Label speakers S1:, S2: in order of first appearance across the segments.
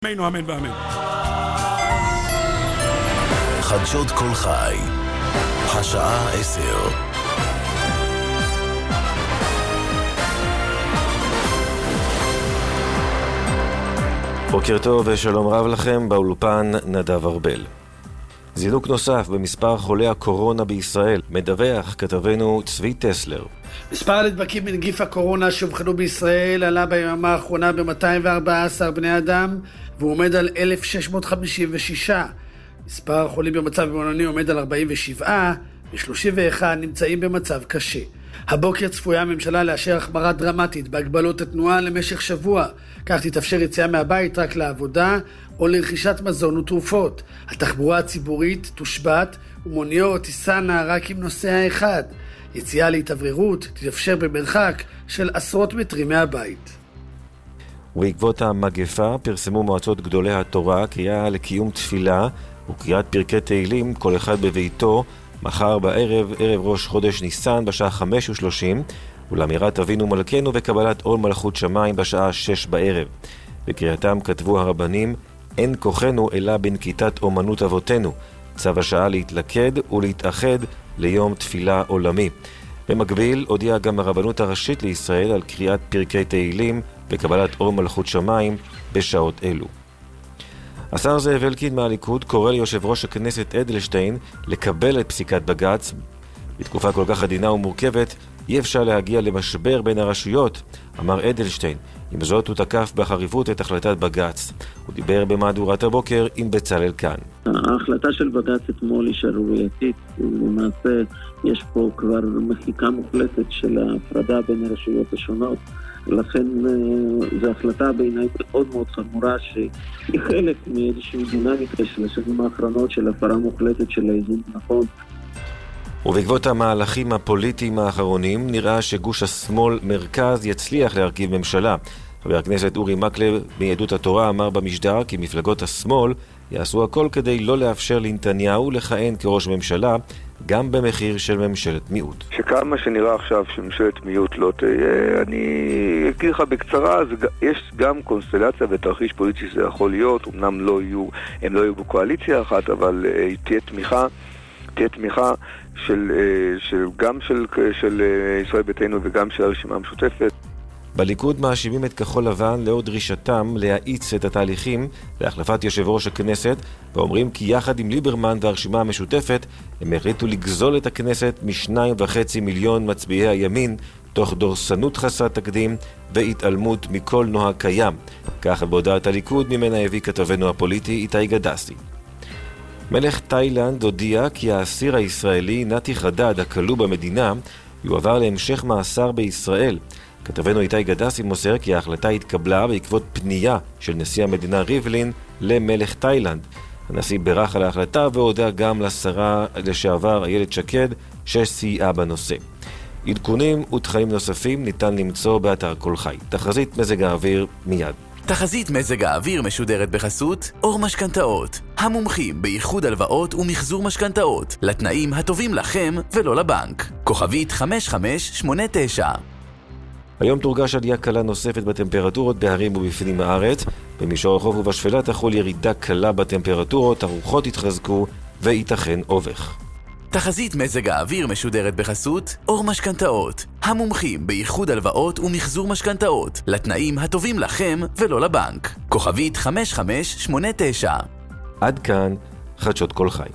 S1: אמן ואמן ואמן.
S2: חדשות כל חי, השעה 10.
S3: בוקר טוב ושלום רב לכם, באולפן נדב ארבל. זינוק נוסף במספר חולי הקורונה בישראל, מדווח כתבנו צבי טסלר.
S4: מספר הנדבקים בנגיף הקורונה שאובחנו בישראל עלה ביממה האחרונה ב-214 בני אדם, והוא עומד על 1,656. מספר החולים במצב בינוני עומד על 47, ו31 נמצאים במצב קשה. הבוקר צפויה הממשלה לאשר החמרה דרמטית בהגבלות התנועה למשך שבוע. כך תתאפשר יציאה מהבית רק לעבודה או לרכישת מזון ותרופות. התחבורה הציבורית תושבת ומוניות תיסענה רק עם נוסע אחד. יציאה להתאווררות תתאפשר במרחק של עשרות מטרים מהבית.
S3: ובעקבות המגפה פרסמו מועצות גדולי התורה קריאה לקיום תפילה וקריאת פרקי תהילים כל אחד בביתו מחר בערב, ערב ראש חודש ניסן בשעה 5:30, ולאמירת אבינו מלכנו וקבלת עול מלכות שמיים בשעה 6 בערב. בקריאתם כתבו הרבנים, אין כוחנו אלא בנקיטת אומנות אבותינו, צו השעה להתלכד ולהתאחד ליום תפילה עולמי. במקביל הודיעה גם הרבנות הראשית לישראל על קריאת פרקי תהילים וקבלת עול מלכות שמיים בשעות אלו. השר זאב אלקין מהליכוד קורא ליושב ראש הכנסת אדלשטיין לקבל את פסיקת בג"ץ. בתקופה כל כך עדינה ומורכבת אי אפשר להגיע למשבר בין הרשויות, אמר אדלשטיין. עם זאת הוא תקף בחריפות את החלטת בג"ץ. הוא דיבר במהדורת הבוקר עם בצלאל כאן.
S5: ההחלטה של בג"ץ אתמול היא שערורייתית, למעשה יש פה כבר מחיקה מוחלטת של ההפרדה בין הרשויות השונות. לכן זו החלטה בעיניי מאוד מאוד חמורה שהיא חלק מאיזושהי דינמיקה של השנים האחרונות של הפרה מוחלטת של האיזון הנכון.
S3: ובעקבות המהלכים הפוליטיים האחרונים נראה שגוש השמאל מרכז יצליח להרכיב ממשלה. חבר הכנסת אורי מקלב מיהדות התורה אמר במשדר כי מפלגות השמאל יעשו הכל כדי לא לאפשר לנתניהו לכהן כראש ממשלה, גם במחיר של ממשלת מיעוט.
S6: שכמה שנראה עכשיו שממשלת מיעוט לא תהיה, אני אגיד לך בקצרה, יש גם קונסטלציה ותרחיש פוליטי שזה יכול להיות, אמנם הם לא יהיו בקואליציה אחת, אבל תהיה תמיכה גם של ישראל ביתנו וגם של הרשימה המשותפת.
S3: בליכוד מאשימים את כחול לבן לאור דרישתם להאיץ את התהליכים להחלפת יושב ראש הכנסת, ואומרים כי יחד עם ליברמן והרשימה המשותפת הם החליטו לגזול את הכנסת מ2.5 מיליון מצביעי הימין תוך דורסנות חסרת תקדים והתעלמות מכל נוהג קיים. ככה בהודעת הליכוד ממנה הביא כתבנו הפוליטי איתי גדסי. מלך תאילנד הודיע כי האסיר הישראלי נתי חדד הכלוא במדינה יועבר להמשך מאסר בישראל. כתבנו איתי גדסי מוסר כי ההחלטה התקבלה בעקבות פנייה של נשיא המדינה ריבלין למלך תאילנד. הנשיא בירך על ההחלטה והודע גם לשרה לשעבר איילת שקד שסייעה בנושא. עדכונים ותכנים נוספים ניתן למצוא באתר כל חי. תחזית מזג האוויר מיד.
S2: תחזית מזג האוויר משודרת בחסות אור משכנתאות, המומחים באיחוד הלוואות ומחזור משכנתאות, לתנאים הטובים לכם ולא לבנק. כוכבית 5589.
S3: היום תורגש עלייה קלה נוספת בטמפרטורות בהרים ובפנים הארץ. במישור החוף ובשפלה תחול ירידה קלה בטמפרטורות, הרוחות יתחזקו וייתכן אובך.
S2: תחזית מזג האוויר משודרת בחסות אור משכנתאות, המומחים באיחוד הלוואות ומחזור משכנתאות, לתנאים הטובים לכם ולא לבנק. כוכבית 5589.
S3: עד כאן חדשות כל חי.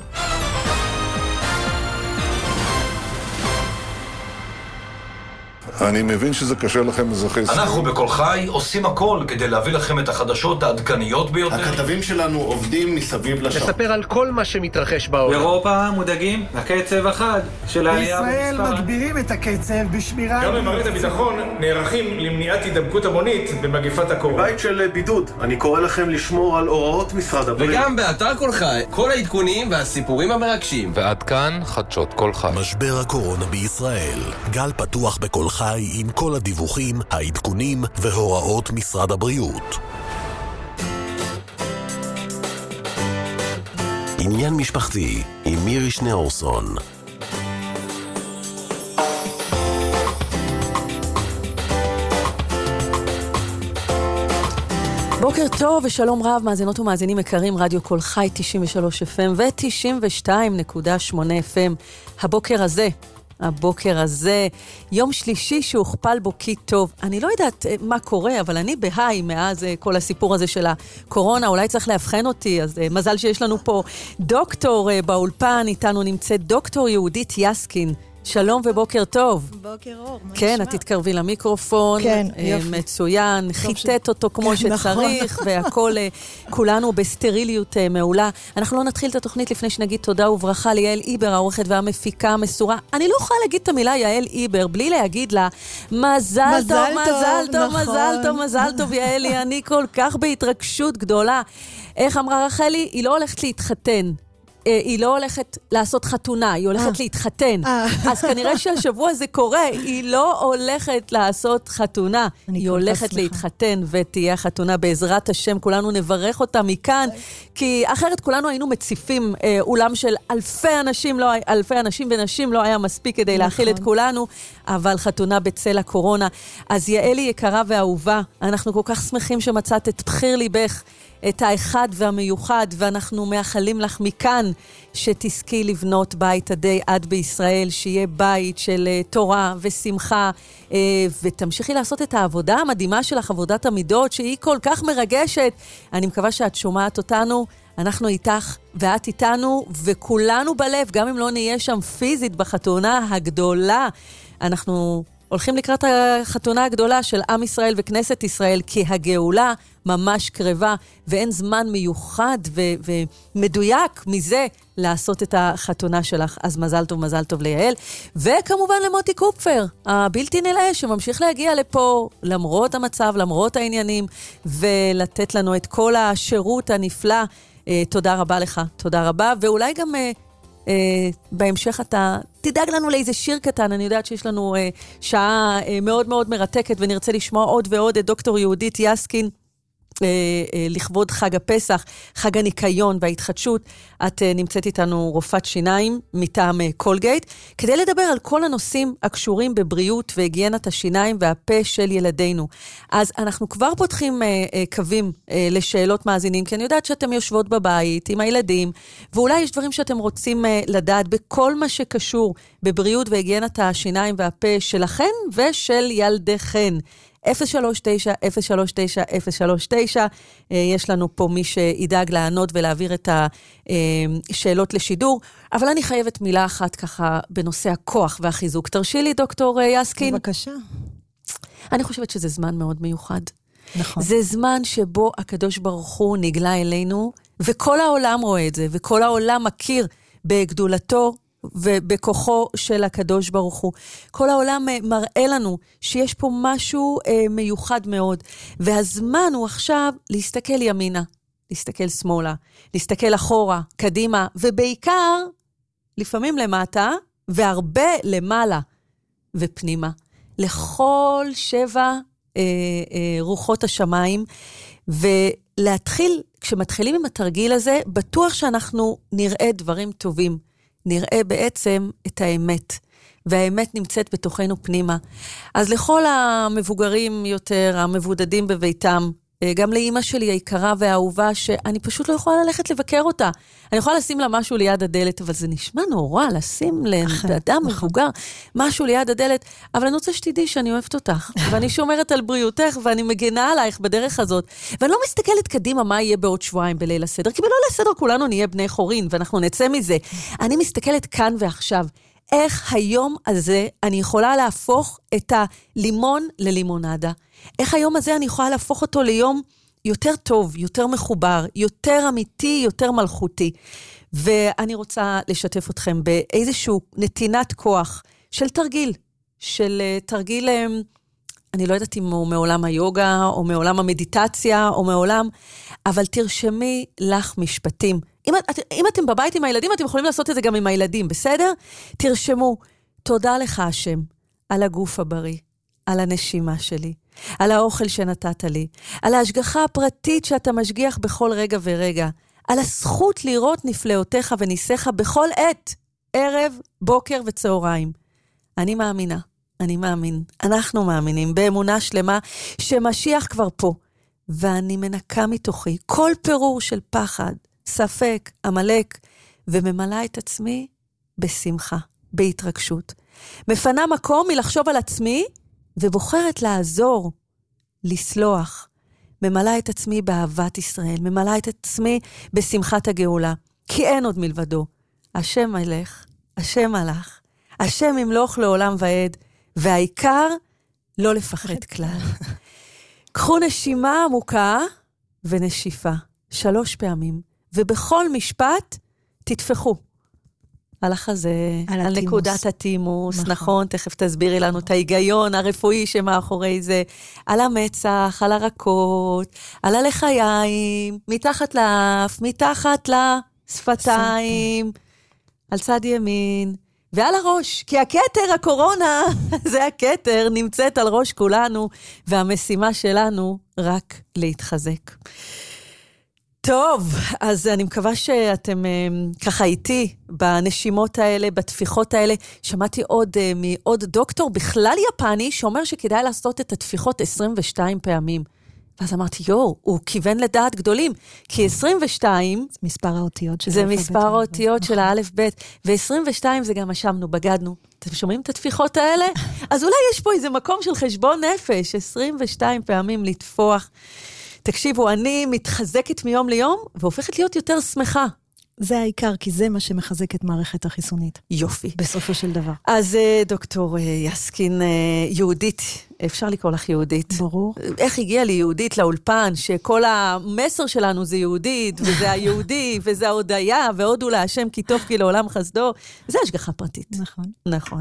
S7: אני מבין שזה קשה לכם, אזרחי ישראל.
S8: אנחנו בכל חי עושים הכל כדי להביא לכם את החדשות העדכניות ביותר.
S9: הכתבים שלנו עובדים מסביב לשעון.
S10: נספר על כל מה שמתרחש בעולם.
S11: באירופה מודאגים הקצב החד של העלייה
S12: בישראל מגבירים את הקצב בשמירה.
S13: גם במערכת הביטחון נערכים למניעת הידבקות המונית במגפת הקורונה.
S9: בית של בידוד, אני קורא לכם לשמור על הוראות משרד הבריאות.
S11: וגם באתר כל חי, כל העדכונים והסיפורים המרגשים.
S14: ועד כאן חדשות כל חי.
S2: משבר הקורונה בישראל. גל פתוח בכל חי עם כל הדיווחים, העדכונים והוראות משרד הבריאות. עניין משפחתי עם מירי שניאורסון.
S1: בוקר טוב ושלום רב, מאזינות ומאזינים יקרים, רדיו כל חי 93 FM ו-92.8 FM. הבוקר הזה, יום שלישי שהוכפל בו כי טוב. אני לא יודעת מה קורה, אבל אני בהיי מאז כל הסיפור הזה של הקורונה, אולי צריך להבחן אותי, אז מזל שיש לנו פה דוקטור באולפן, איתנו נמצאת דוקטור יהודית יסקין. שלום ובוקר טוב.
S15: בוקר אור, מה
S1: כן,
S15: נשמע?
S1: את תתקרבי למיקרופון.
S15: כן, יופי.
S1: מצוין, חיטט אותו כמו שצריך, והכל, כולנו בסטריליות מעולה. אנחנו לא נתחיל את התוכנית לפני שנגיד תודה וברכה ליעל איבר, העורכת והמפיקה המסורה. אני לא יכולה להגיד את המילה יעל איבר, בלי להגיד לה, מזל טוב, מזל טוב, מזל טוב, מזל טוב, יעלי, אני כל כך בהתרגשות גדולה. איך אמרה רחלי? היא לא הולכת להתחתן. היא לא הולכת לעשות חתונה, היא הולכת להתחתן. אז כנראה שהשבוע זה קורה, היא לא הולכת לעשות חתונה, היא הולכת להתחתן ותהיה חתונה בעזרת השם, כולנו נברך אותה מכאן, כי אחרת כולנו היינו מציפים אולם של אלפי אנשים ונשים לא היה מספיק כדי להכיל את כולנו, אבל חתונה בצל הקורונה. אז יעלי יקרה ואהובה, אנחנו כל כך שמחים שמצאת את בחיר ליבך, את האחד והמיוחד, ואנחנו מאחלים לך מכאן שתזכי לבנות בית עדי עד בישראל, שיהיה בית של תורה ושמחה, ותמשיכי לעשות את העבודה המדהימה שלך, עבודת המידות, שהיא כל כך מרגשת. אני מקווה שאת שומעת אותנו, אנחנו איתך ואת איתנו, וכולנו בלב, גם אם לא נהיה שם פיזית בחתונה הגדולה, אנחנו הולכים לקראת החתונה הגדולה של עם ישראל וכנסת ישראל, כי הגאולה ממש קרבה, ואין זמן מיוחד ומדויק מזה לעשות את החתונה שלך. אז מזל טוב ליעל. וכמובן למוטי קופפר, הבלתי נלאה, שממשיך להגיע לפה, למרות המצב, למרות העניינים, ולתת לנו את כל השירות הנפלא. תודה רבה לך, תודה רבה. ואולי גם בהמשך אתה תדאג לנו לאיזה שיר קטן. אני יודעת שיש לנו שעה מאוד מאוד מרתקת, ונרצה לשמוע עוד ועוד את דוקטור יהודית יסקין, לכבוד חג הפסח, חג הניקיון וההתחדשות. את נמצאת איתנו רופאת שיניים מטעם קולגייט, כדי לדבר על כל הנושאים הקשורים בבריאות והיגיינת השיניים והפה של ילדינו. אז אנחנו כבר פותחים קווים לשאלות מאזינים, כי אני יודעת שאתם יושבות בבית עם הילדים, ואולי יש דברים שאתם רוצים לדעת בכל מה שקשור בבריאות והיגיינת השיניים והפה שלכן ושל ילדיכן. 039-039-039, יש לנו פה מי שידאג לענות ולהעביר את השאלות לשידור, אבל אני חייבת מילה אחת ככה בנושא הכוח והחיזוק. תרשי לי, דוקטור יסקין.
S15: בבקשה.
S1: אני חושבת שזה זמן מאוד מיוחד.
S15: נכון.
S1: זה זמן שבו הקדוש ברוך הוא נגלה אלינו, וכל העולם רואה את זה, וכל העולם מכיר בגדולתו, ובכוחו של הקדוש ברוך הוא. כל העולם מראה לנו שיש פה משהו מיוחד מאוד, והזמן הוא עכשיו להסתכל ימינה, להסתכל שמאלה, להסתכל אחורה, קדימה, ובעיקר, לפעמים למטה, והרבה למעלה ופנימה. לכל 7 רוחות השמיים, ולהתחיל, כשמתחילים עם התרגיל הזה, בטוח שאנחנו נראה דברים טובים. נראה בעצם את האמת, והאמת נמצאת בתוכנו פנימה. אז לכל המבוגרים יותר, המבודדים בביתם, גם לאמא שלי היקרה והאהובה, שאני פשוט לא יכולה ללכת לבקר אותה. אני יכולה לשים לה משהו ליד הדלת, אבל זה נשמע נורא לשים לאדם מבוגר משהו ליד הדלת, אבל אני רוצה שתדעי שאני אוהבת אותך, ואני שומרת על בריאותך, ואני מגנה עלייך בדרך הזאת, ואני לא מסתכלת קדימה מה יהיה בעוד שבועיים בליל הסדר, כי בליל הסדר כולנו נהיה בני חורין, ואנחנו נצא מזה. אני מסתכלת כאן ועכשיו, איך היום הזה אני יכולה להפוך את הלימון ללימונדה. איך היום הזה אני יכולה להפוך אותו ליום יותר טוב, יותר מחובר, יותר אמיתי, יותר מלכותי. ואני רוצה לשתף אתכם באיזשהו נתינת כוח של תרגיל, אני לא יודעת אם הוא מעולם היוגה, או מעולם המדיטציה, או מעולם, אבל תרשמי לך משפטים. אם אתם בבית עם הילדים, אתם יכולים לעשות את זה גם עם הילדים, בסדר? תרשמו, תודה לך השם, על הגוף הבריא, על הנשימה שלי, על האוכל שנתת לי, על ההשגחה הפרטית שאתה משגיח בכל רגע ורגע, על הזכות לראות נפלאותיך וניסיך בכל עת, ערב, בוקר וצהריים. אני מאמינה, אני מאמין, אנחנו מאמינים באמונה שלמה שמשיח כבר פה, ואני מנקה מתוכי כל פירור של פחד, ספק, עמלק, וממלאה את עצמי בשמחה, בהתרגשות. מפנה מקום מלחשוב על עצמי, ובוחרת לעזור, לסלוח. ממלאה את עצמי באהבת ישראל, ממלאה את עצמי בשמחת הגאולה, כי אין עוד מלבדו. השם מלך, השם מלך, השם ימלוך לעולם ועד, והעיקר לא לפחד כלל. קחו נשימה עמוקה ונשיפה, 3 פעמים, ובכל משפט תתפחו. על החזה, על נקודת התימוס, נכון, תכף תסבירי לנו את ההיגיון הרפואי שמאחורי זה, על המצח, על הרכות, על הלחיים, מתחת לאף, מתחת לשפתיים, על צד ימין, ועל הראש, כי הכתר, הקורונה, זה הכתר, נמצאת על ראש כולנו, והמשימה שלנו רק להתחזק. טוב, אז אני מקווה שאתם ככה איתי בנשימות האלה, בתפיחות האלה. שמעתי מעוד דוקטור בכלל יפני שאומר שכדאי לעשות את התפיחות 22 פעמים. ואז אמרתי, הוא כיוון לדעת גדולים, כי 22...
S15: מספר האותיות של
S1: זה מספר האותיות של האלף בית, ו22 זה גם אשמנו, בגדנו. אתם שומעים את התפיחות האלה? אז אולי יש פה איזה מקום של חשבון נפש, 22 פעמים לתפוח. תקשיבו, אני מתחזקת מיום ליום, והופכת להיות יותר שמחה.
S15: זה העיקר, כי זה מה שמחזק את מערכת החיסונית.
S1: יופי.
S15: בסופו של דבר.
S1: אז דוקטור יסקין, יהודית, אפשר לקרוא לך יהודית.
S15: ברור.
S1: איך הגיעה לי יהודית לאולפן, שכל המסר שלנו זה יהודית, וזה היהודי, וזה ההודיה, והודו להשם כי טוב כי לעולם חסדו. זה השגחה פרטית.
S15: נכון.
S1: נכון.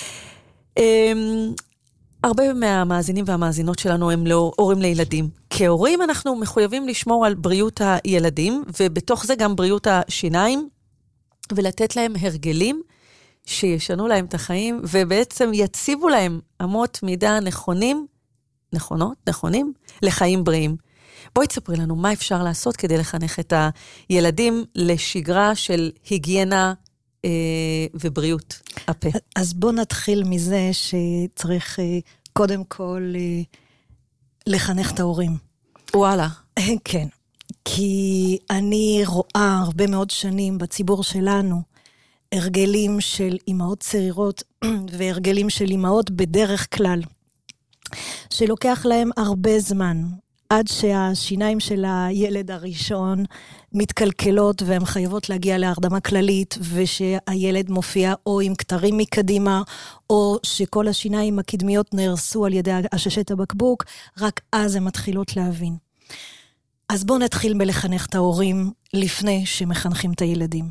S1: הרבה מהמאזינים והמאזינות שלנו הם לא הורים לילדים. כהורים אנחנו מחויבים לשמור על בריאות הילדים, ובתוך זה גם בריאות השיניים, ולתת להם הרגלים שישנו להם את החיים, ובעצם יציבו להם אמות מידה נכונים, לחיים בריאים. בואי תספרי לנו מה אפשר לעשות כדי לחנך את הילדים לשגרה של היגיינה ובריאות הפה.
S15: אז בוא נתחיל מזה שצריך קודם כל לחנך את ההורים.
S1: וואלה.
S15: כן, כי אני רואה הרבה מאוד שנים בציבור שלנו, הרגלים של אמהות צעירות והרגלים של אמהות בדרך כלל, שלוקח להם הרבה זמן, עד שהשיניים של הילד הראשון מתקלקלות והן חייבות להגיע להרדמה כללית, ושהילד מופיע או עם כתרים מקדימה, או שכל השיניים הקדמיות נהרסו על ידי הששת הבקבוק, רק אז הן מתחילות להבין. אז בואו נתחיל בלחנך את ההורים לפני שמחנכים את הילדים.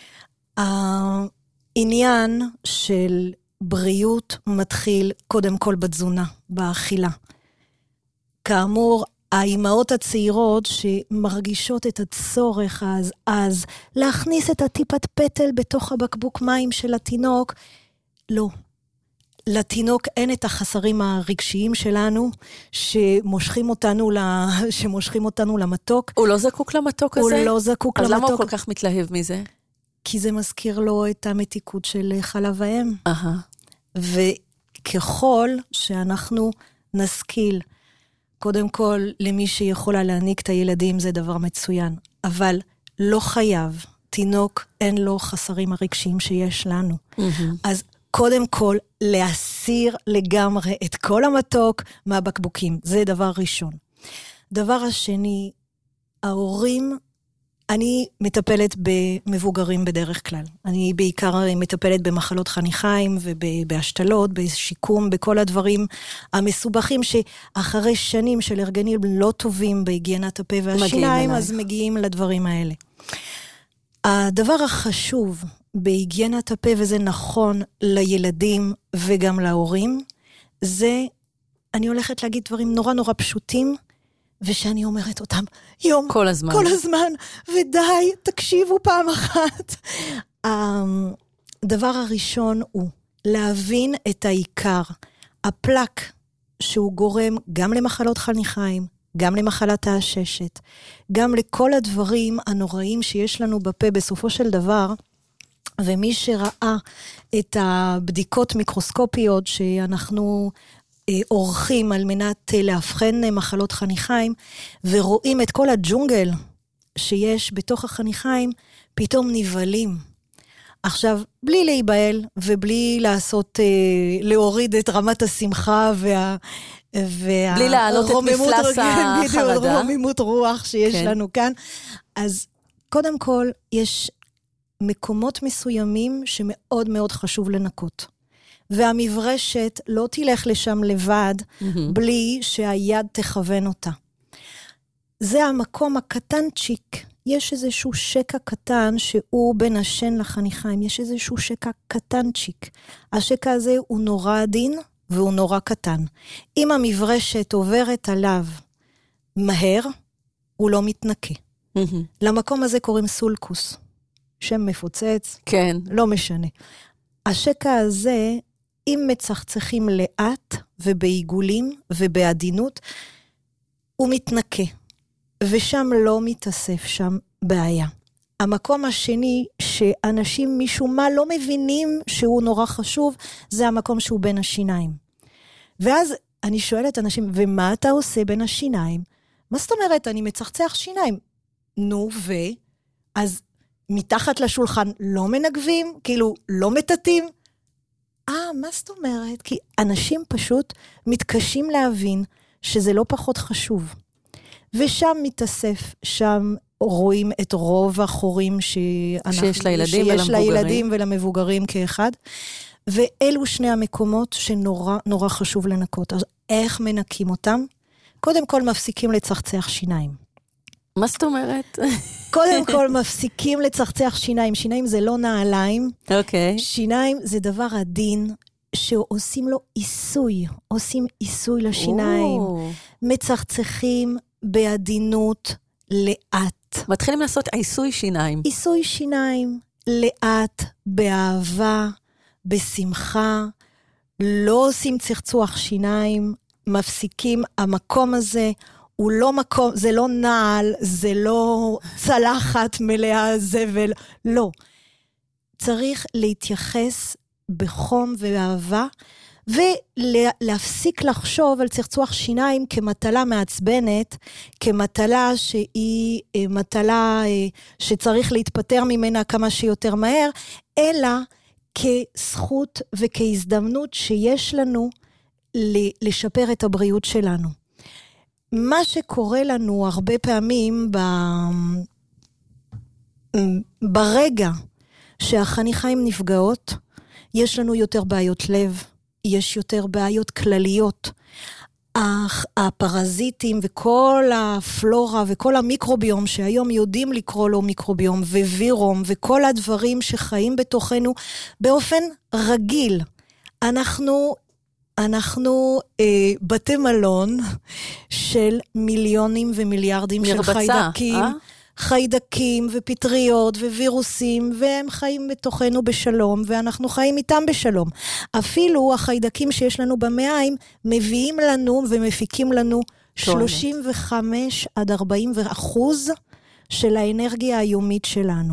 S15: העניין של בריאות מתחיל קודם כל בתזונה, באכילה. כאמור, האימהות הצעירות שמרגישות את הצורך אז להכניס את הטיפת פטל בתוך הבקבוק מים של התינוק, לא. לתינוק אין את החסרים הרגשיים שלנו, שמושכים אותנו למתוק.
S1: הוא לא זקוק למתוק הזה?
S15: הוא לא זקוק
S1: אז
S15: למתוק.
S1: למה הוא כל כך מתלהב מזה?
S15: כי זה מזכיר לו את המתיקות של חלב האם. וככל שאנחנו נשכיל, קודם כל, למי שיכולה להעניק את הילדים זה דבר מצוין, אבל לא חייב, תינוק אין לו חסרים הרגשיים שיש לנו. אז קודם כל, להסיר לגמרי את כל המתוק מהבקבוקים, זה דבר ראשון. דבר השני, ההורים, אני מטפלת במבוגרים בדרך כלל. אני בעיקר מטפלת במחלות חניכיים ובהשתלות, בשיקום, בכל הדברים המסובכים שאחרי שנים של הרגלים לא טובים בהיגיינת הפה והשיניים, אז מגיעים לדברים האלה. הדבר החשוב בהיגיינת הפה, וזה נכון לילדים וגם להורים, זה, אני הולכת להגיד דברים נורא נורא פשוטים, ושאני אומרת אותם יום, כל הזמן, ודי, תקשיבו פעם אחת. הדבר הראשון הוא להבין את העיקר, הפלק שהוא גורם גם למחלות חניכיים, גם למחלת העששת, גם לכל הדברים הנוראים שיש לנו בפה בסופו של דבר, ומי שראה את הבדיקות מיקרוסקופיות שאנחנו עורכים על מנת להבחן מחלות חניכיים, ורואים את כל הג'ונגל שיש בתוך החניכיים, פתאום נבלים. עכשיו, בלי להיבהל, ובלי להוריד את רמת השמחה
S1: בלי להעלות את מפלס החרדה.
S15: רוממות רוח שיש לנו כאן. אז קודם כל, יש מקומות מסוימים שמאוד מאוד חשוב לנקות. והמברשת לא תלך לשם לבד, בלי שהיד תכוון אותה. זה המקום הקטנצ'יק. יש איזשהו שקע קטן שהוא בין השן לחניכיים. יש איזשהו שקע קטנצ'יק. השקע הזה הוא נורא עדין והוא נורא קטן. אם המברשת עוברת עליו מהר, הוא לא מתנקה. למקום הזה קוראים סולקוס. שם מפוצץ.
S1: כן.
S15: לא משנה. השקע הזה, אם מצחצחים לאט ובעיגולים ובעדינות, הוא מתנקה. ושם לא מתאסף שם בעיה. המקום השני שאנשים משום מה לא מבינים שהוא נורא חשוב, זה המקום שהוא בין השיניים. ואז אני שואלת אנשים, ומה אתה עושה בין השיניים? מה זאת אומרת? אני מצחצח שיניים. נו, אז מתחת לשולחן לא מנגבים? כאילו, לא מטטים? מה זאת אומרת? כי אנשים פשוט מתקשים להבין שזה לא פחות חשוב. ושם מתאסף, שם רואים את רוב החורים
S1: שיש
S15: לילדים ולמבוגרים כאחד. ואלו שני המקומות שנורא נורא חשוב לנקות. אז איך מנקים אותם? קודם כל מפסיקים לצחצח שיניים.
S1: מה זאת אומרת?
S15: קודם כל מפסיקים לצחצח שיניים. שיניים זה לא נעליים.
S1: אוקיי.
S15: שיניים זה דבר עדין שעושים לו עיסוי. עושים עיסוי לשיניים. מצחצחים בעדינות לאט.
S1: מתחילים לעשות עיסוי שיניים.
S15: עיסוי שיניים לאט, באהבה, בשמחה. לא עושים צחצוח שיניים. מפסיקים. המקום הזה הוא לא מקום, זה לא נעל, זה לא צלחת מלאה זבל, לא. צריך להתייחס בחום ובאהבה, ולהפסיק לחשוב על צחצוח שיניים כמטלה מעצבנת, כמטלה שהיא מטלה שצריך להתפטר ממנה כמה שיותר מהר, אלא כזכות וכהזדמנות שיש לנו לשפר את הבריאות שלנו. מה שקורה לנו הרבה פעמים ברגע שהחניכיים נפגעות, יש לנו יותר בעיות לב, יש יותר בעיות כלליות. הפרזיטים וכל הפלורה וכל המיקרוביום שהיום יודעים לקרוא לו מיקרוביום ווירום וכל הדברים שחיים בתוכנו באופן רגיל. אנחנו בתי מלון של מיליונים ומיליארדים של חיידקים ופטריות ווירוסים, והם חיים בתוכנו בשלום, ואנחנו חיים איתם בשלום. אפילו החיידקים שיש לנו במעיים מביאים לנו ומפיקים לנו 35-40% של האנרגיה היומית שלנו.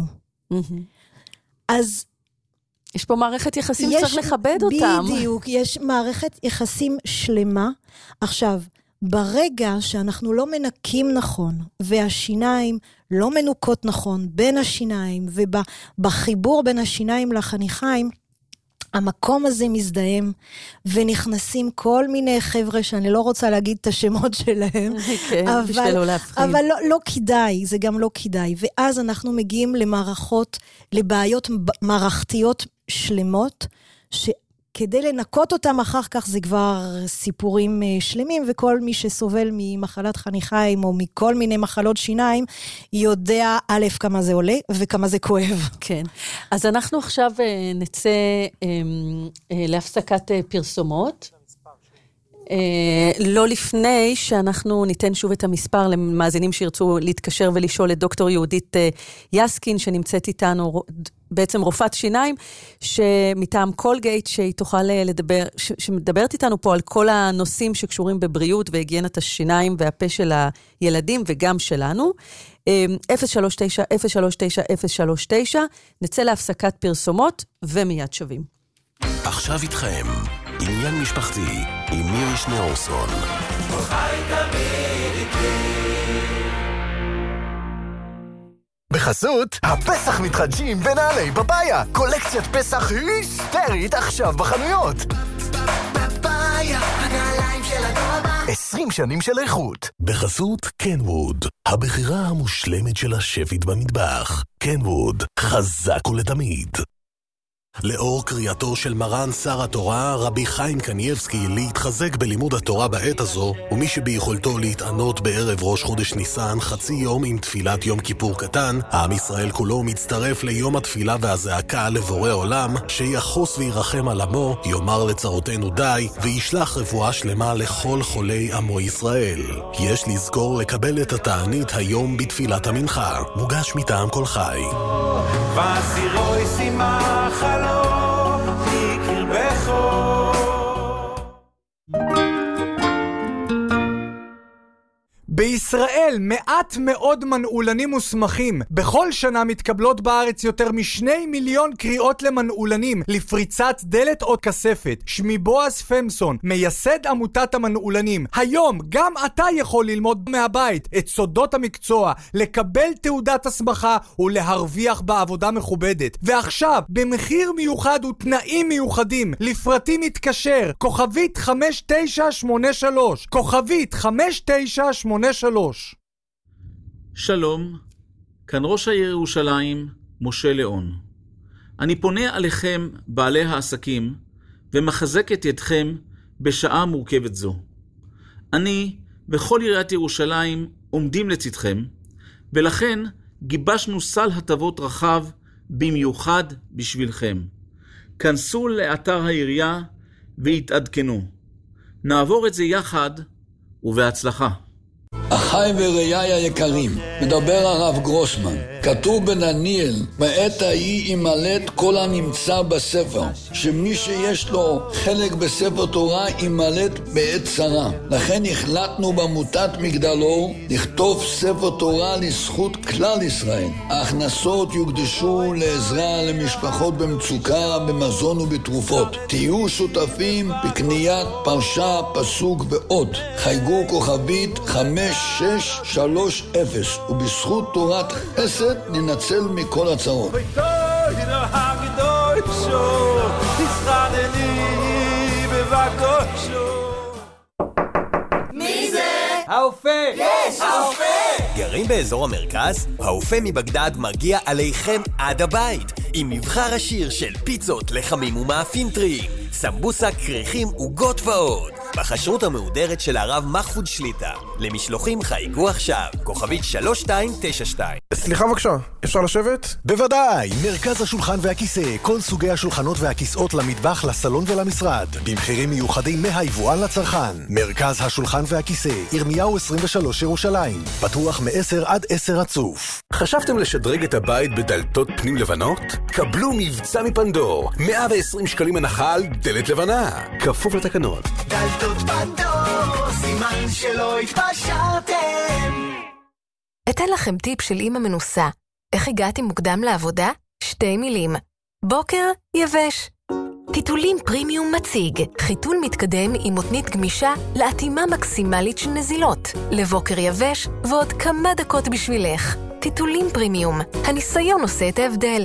S15: אז
S1: יש פה מערכת יחסים שצריך לכבד אותם.
S15: בדיוק, יש מערכת יחסים שלמה. עכשיו, ברגע שאנחנו לא מנקים נכון, והשיניים לא מנוקות נכון בין השיניים, ובחיבור בין השיניים לחניכיים, המקום הזה מזדהם, ונכנסים כל מיני חבר'ה, שאני לא רוצה להגיד את השמות שלהם, אבל לא כדאי, זה גם לא כדאי. ואז אנחנו מגיעים לבעיות מערכתיות שלמות, שכדי לנקות אותם אחר כך זה כבר סיפורים שלמים, וכל מי שסובל ממחלת חניכיים או מכל מיני מחלות שיניים, יודע א' כמה זה עולה וכמה זה כואב.
S1: כן, אז אנחנו עכשיו נצא להפסקת פרסומות. לא לפני שאנחנו ניתן שוב את המספר למאזינים שירצו להתקשר ולשאול את דוקטור יהודית יסקין, שנמצאת איתנו, בעצם רופאת שיניים, שמטעם קולגייט, שהיא תוכל לדבר, שמדברת איתנו פה על כל הנושאים שקשורים בבריאות והגיינת השיניים והפה של הילדים וגם שלנו. 039-039-039, נצא להפסקת פרסומות ומיד שווים.
S16: עכשיו איתכם, עניין משפחתי עם מירי שניאורסון.
S17: כל חי תמיד איתי.
S18: בחסות, הפסח מתחדשים בנעלי פאפאיה. קולקציית פסח היסטרית עכשיו בחנויות. פאפאיה, הנעליים של הדור הבא. 20 שנים של איכות.
S16: בחסות קנווד, הבחירה המושלמת של השפית במטבח. קנווד, חזק ולתמיד. לאור קריאתו של מרן שר התורה, רבי חיים קניאבסקי, להתחזק בלימוד התורה בעת הזו, ומי שביכולתו להתענות בערב ראש חודש ניסן חצי יום עם תפילת יום כיפור קטן, העם ישראל כולו מצטרף ליום התפילה והזעקה לבורא עולם, שיחוס וירחם על עמו, יאמר לצרותינו די, וישלח רפואה שלמה לכל חולי עמו ישראל. יש לזכור לקבל את התענית היום בתפילת המנחה, מוגש מטעם כל חי.
S17: וסירוי שימח עלו מקרבכו.
S19: בישראל מעט מאוד מנעולנים מוסמכים. בכל שנה מתקבלות בארץ יותר מ2 מיליון קריאות למנעולנים לפריצת דלת או כספת. שמי בועז פמסון, מייסד עמותת המנעולנים. היום גם אתה יכול ללמוד מהבית את סודות המקצוע, לקבל תעודת הסמכה ולהרוויח בעבודה מכובדת. ועכשיו, במחיר מיוחד ותנאים מיוחדים, לפרטים מתקשר, כוכבית 5983, כוכבית 5983.
S20: שלום, כאן ראש העיר ירושלים, משה ליאון. אני פונה עליכם, בעלי העסקים, ומחזק את ידכם בשעה מורכבת זו. אני וכל עיריית ירושלים עומדים לצדכם, ולכן גיבשנו סל הטבות רחב במיוחד בשבילכם. כנסו לאתר העירייה והתעדכנו. נעבור את זה יחד ובהצלחה.
S21: אחיי וראיי היקרים, מדבר הרב גרוסמן. כתוב בדניאל, בעת ההיא ימלט כל הנמצא בספר, שמי שיש לו חלק בספר תורה ימלט בעת צרה. לכן החלטנו בעמותת מגדלור לכתוב ספר תורה לזכות כלל ישראל. ההכנסות יוקדשו לעזרה למשפחות במצוקה, במזון ובתרופות. תהיו שותפים בקניית פרשה, פסוק ועוד. חייגו כוכבית 5630, ובזכות תורת חסד ננצל מכל הצרות.
S17: מי זה? האופה! יש! האופה!
S22: גרים באזור המרכז? האופה מבגדד מגיע עליכם עד הבית, עם מבחר עשיר של פיצות, לחמים ומאפים טריים, סמבוסה, קריחים וגות ועוד. בחשרות המהודרת של הרב מחפוד שליטה. למשלוחים חייגו עכשיו, כוכבית 3292.
S9: סליחה בבקשה, אפשר לשבת?
S22: בוודאי, מרכז השולחן והכיסא, כל סוגי השולחנות והכיסאות למטבח, לסלון ולמשרד, במחירים מיוחדים מהיבואן לצרכן. מרכז השולחן והכיסא, ירמיהו 23 ירושלים, פתוח מ-10 עד 10 רצוף.
S16: חשבתם לשדרג את הבית בדלתות פנים לבנות? קבלו מבצע מפנדור, 120 שקלים הנחה על דלת לבנה, כפוף לתקנות.
S17: דלתות פנדור, סימן שלא התפשרתם.
S23: אתן לכם טיפ של אמא מנוסה. איך הגעתי מוקדם לעבודה? 2 מילים. בוקר יבש. טיטולים פרימיום מציג. חיתול מתקדם עם מותנית גמישה לאטימה מקסימלית של נזילות. לבוקר יבש ועוד כמה דקות בשבילך. טיטולים פרימיום. הניסיון עושה את ההבדל.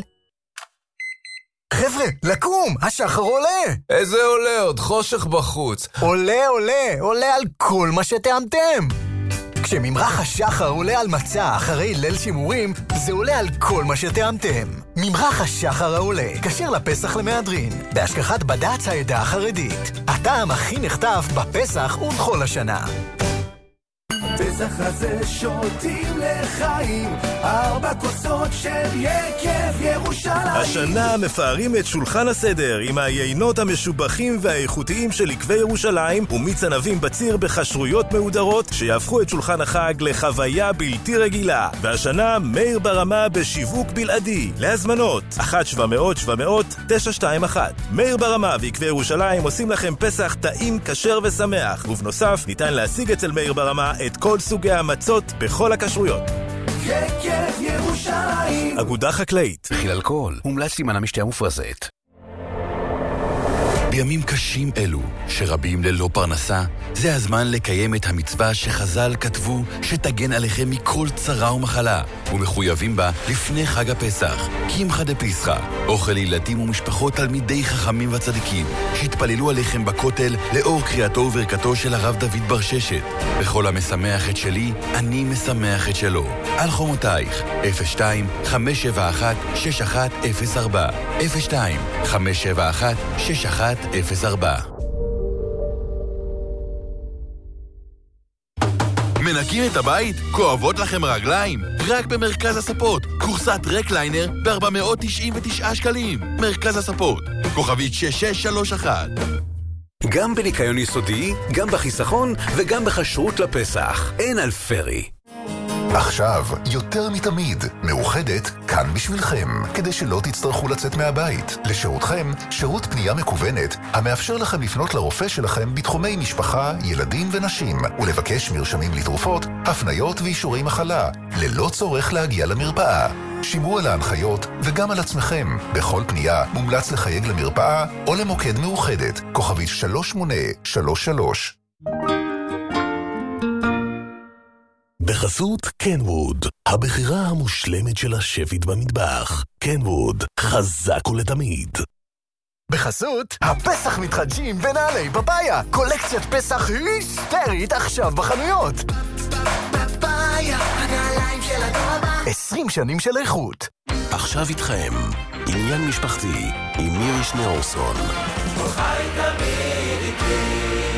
S18: חבר'ה, לקום! השחר עולה!
S24: איזה עולה? עוד חושך בחוץ.
S18: עולה על כל מה שטעמתם! כשממרח השחר עולה על מצה אחרי ליל שימורים, זה עולה על כל מה שטעמתם. ממרח השחר העולה, כשר לפסח למהדרין, בהשגחת בד"ץ העדה החרדית. הטעם הכי נחטף בפסח ובכל השנה.
S17: פסח הזה שותים לחיים, 4 כוסות של יקב ירושלים.
S25: השנה מפארים את שולחן הסדר עם היינות המשובחים והאיכותיים של יקבי ירושלים ומיץ ענבים בציר בחשרויות מהודרות שיהפכו את שולחן החג לחוויה בלתי רגילה. והשנה מאיר ברמה בשיווק בלעדי. להזמנות 1-700-700-921. מאיר ברמה ויקבי ירושלים עושים לכם פסח טעים, כשר ושמח, ובנוסף ניתן להשיג אצל מאיר ברמה את כל סוגי המצות בכל הכשרויות.
S17: יקב ירושלים.
S25: אגודה חקלאית.
S16: מכיל אלכוהול, מומלץ להימנע משתייה מופרזת.
S2: בימים קשים אלו, שרבים ללא פרנסה, זה הזמן לקיים את המצווה שחז"ל כתבו שתגן עליכם מכל צרה ומחלה, ומחויבים בה לפני חג הפסח, קמחא דפסחא, אוכל ילדים ומשפחות תלמידי חכמים וצדיקים, שהתפללו עליכם בכותל לאור קריאתו וברכתו של הרב דוד בר ששת. בכל המשמח את שלי, אני משמח את שלו. על חומותייך, 02-571-6104, 02-571-6104. מנקים את הבית? כואבות לכם רגליים? רק במרכז הספות. קורסת רקליינר ב-499 שקלים. מרכז הספות. כוכבית 6631.
S3: גם בניקיון יסודי, גם בחיסכון וגם בחשרות לפסח. אין על פרי.
S4: עכשיו, יותר מתמיד, מאוחדת כאן בשבילכם, כדי שלא תצטרכו לצאת מהבית. לשירותכם, שירות פנייה מקוונת, המאפשר לכם לפנות לרופא שלכם בתחומי משפחה, ילדים ונשים, ולבקש מרשמים לתרופות, הפניות ואישורי מחלה, ללא צורך להגיע למרפאה. שימו על ההנחיות וגם על עצמכם. בכל פנייה מומלץ לחייג למרפאה או למוקד מאוחדת, כוכבית 3833.
S16: בחסות קנווד, הבחירה המושלמת של השפית במטבח. קנווד, חזק ולתמיד.
S18: בחסות, הפסח מתחדשים בנעלי פפאיה. קולקציית פסח היסטרית עכשיו בחנויות. פפאיה, הנעליים של הדור הבא. 20 שנים של איכות.
S16: עכשיו איתכם, עניין משפחתי עם מירי שניאורסון.
S17: חי תמיד איתי.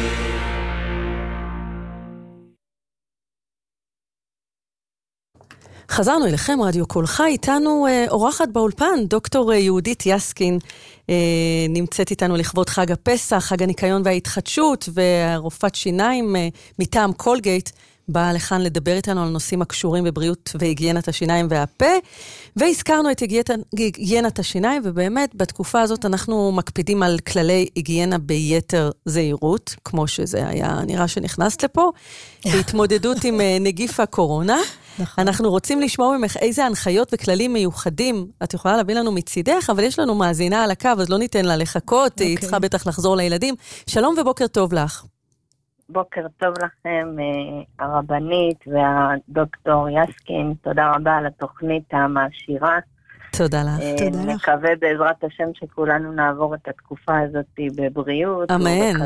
S1: חזרנו אליכם, רדיו קול חי, איתנו אורחת באולפן, דוקטור יהודית יסקין, נמצאת איתנו לכבוד חג הפסח, חג הניקיון וההתחדשות, והרופאת שיניים מטעם קולגייט, באה לכאן לדבר איתנו על נושאים הקשורים בבריאות והיגיינת השיניים והפה, והזכרנו את היגיינת השיניים, ובאמת בתקופה הזאת אנחנו מקפידים על כללי היגיינה ביתר זהירות, כמו שזה היה נראה שנכנסת לפה, בהתמודדות עם נגיף הקורונה. אנחנו רוצים לשמוע ממך איזה הנחיות וכללים מיוחדים את יכולה להביא לנו מצידך, אבל יש לנו מאזינה על הקו, אז לא ניתן לה לחכות, היא צריכה בטח לחזור לילדים. שלום ובוקר טוב לך.
S5: בוקר טוב לכם, הרבנית והדוקטור יסקין, תודה רבה על התוכנית המעשירה.
S1: תודה לך.
S5: מקווה בעזרת השם שכולנו נעבור את התקופה הזאת בבריאות.
S1: אמן.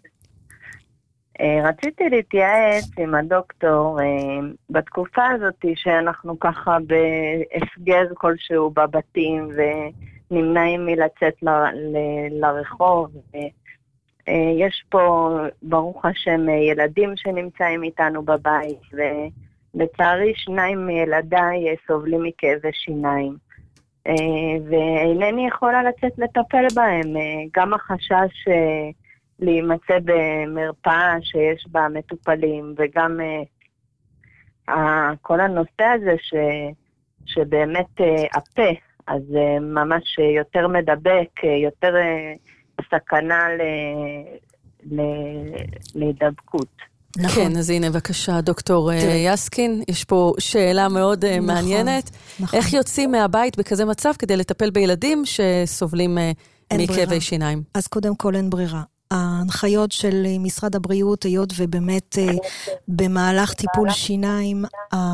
S5: רציתי להתייעץ עם הדוקטור בתקופה הזאת שאנחנו ככה בהסגר כלשהו בבתים ונמנעים מלצאת לרחוב. יש פה ברוך השם ילדים שנמצאים איתנו בבית, ולצערי 2 מילדיי סובלים מכאבי שיניים, ואינני יכולה לצאת לטפל בהם. גם החשש להימצא במרפאה שיש בה מטופלים, וגם כל הנושא הזה שבאמת הפה, אז ממש יותר מדבק, יותר סכנה להידבקות.
S1: כן, אז הנה בבקשה, דוקטור יסקין, יש פה שאלה מאוד מעניינת. איך יוצאים מהבית בכזה מצב כדי לטפל בילדים שסובלים מכאבי שיניים?
S15: אז קודם כל אין ברירה. ההנחיות של משרד הבריאות, היות ובאמת במהלך טיפול שיניים,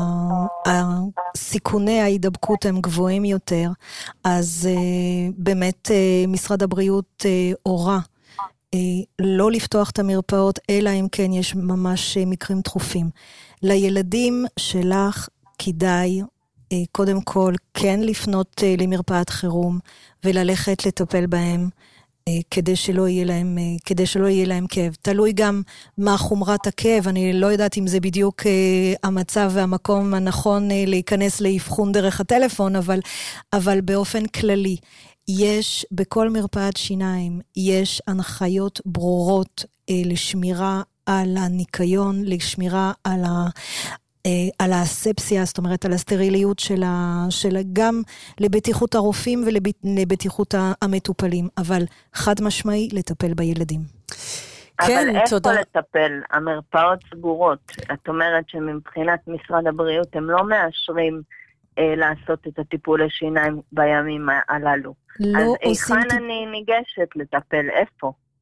S15: סיכוני ההידבקות הם גבוהים יותר, אז באמת משרד הבריאות הורה לא לפתוח את המרפאות, אלא אם כן יש ממש מקרים דחופים. לילדים שלך כדאי קודם כל כן לפנות למרפאת חירום, וללכת לטפל בהם, כדי שלא יהיה להם כאב. תלוי גם מה חומרת הכאב, אני לא יודעת אם זה בדיוק המצב והמקום הנכון להיכנס לאבחון דרך הטלפון, אבל באופן כללי, יש בכל מרפאת שיניים, יש הנחיות ברורות לשמירה על הניקיון, לשמירה על האספסיה, זאת אומרת על הסטריליות של גם לבטיחות הרופאים ולבטיחות המטופלים, אבל חד משמעי לטפל בילדים.
S5: אבל איפה לטפל? המרפאות סגורות. את אומרת שמבחינת משרד הבריאות הם לא מאשרים לעשות את הטיפול השיניים בימים הללו. אז איכן אני ניגשת לטפל? איפה?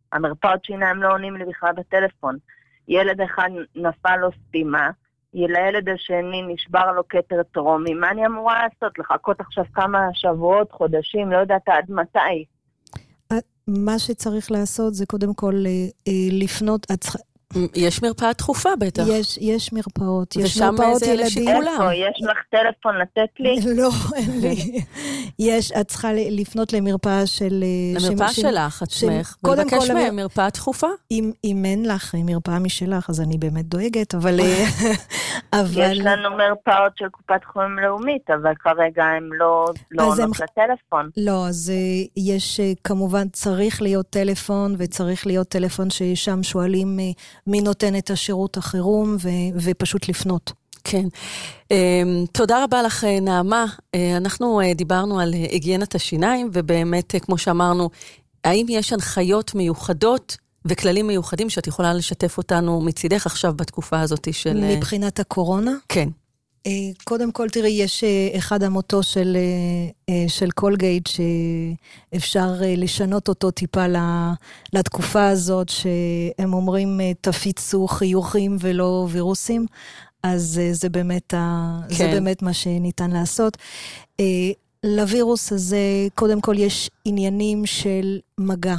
S5: המרפאות שיניים לא עונים לי בכלל בטלפון. ילד אחד נפל לו סתימה, לילד השני נשבר לו כתר טרומי, מה אני אמורה לעשות? לחכות עכשיו כמה שבועות, חודשים, לא יודעת עד מתי.
S15: מה שצריך לעשות זה קודם כל לפנות,
S1: יש מרפאה דחופה בטח.
S15: יש מרפאות.
S1: יש מרפאות ילדים.
S5: איפה? יש לך טלפון לתת לי?
S15: לא, אין לי. את צריכה לפנות למרפאה של...
S1: למרפאה שלך, עצמך. ולבקש מהם מרפאה דחופה?
S15: אם אין לך מרפאה משלך, אז אני באמת דואגת, אבל...
S5: יש לנו מרפאות של קופת חולים לאומית, אבל כרגע הם לא עונות לטלפון.
S15: לא, אז יש כמובן, צריך להיות טלפון, וצריך להיות טלפון ששם שואלים מי נותן את השירות החירום, ופשוט לפנות.
S1: כן. תודה רבה לך, נעמה. אנחנו דיברנו על היגיינת השיניים, ובאמת, כמו שאמרנו, האם יש הנחיות מיוחדות וכללים מיוחדים שאת יכולה לשתף אותנו מצידך עכשיו בתקופה הזאת של...
S15: מבחינת הקורונה?
S1: כן.
S15: קודם כל, תראי, יש אחד המוטו של קולגייט שאפשר לשנות אותו טיפה לתקופה הזאת, שהם אומרים תפיצו חיוכים ולא וירוסים, אז זה באמת מה שניתן לעשות. לווירוס הזה, קודם כל יש עניינים של מגע.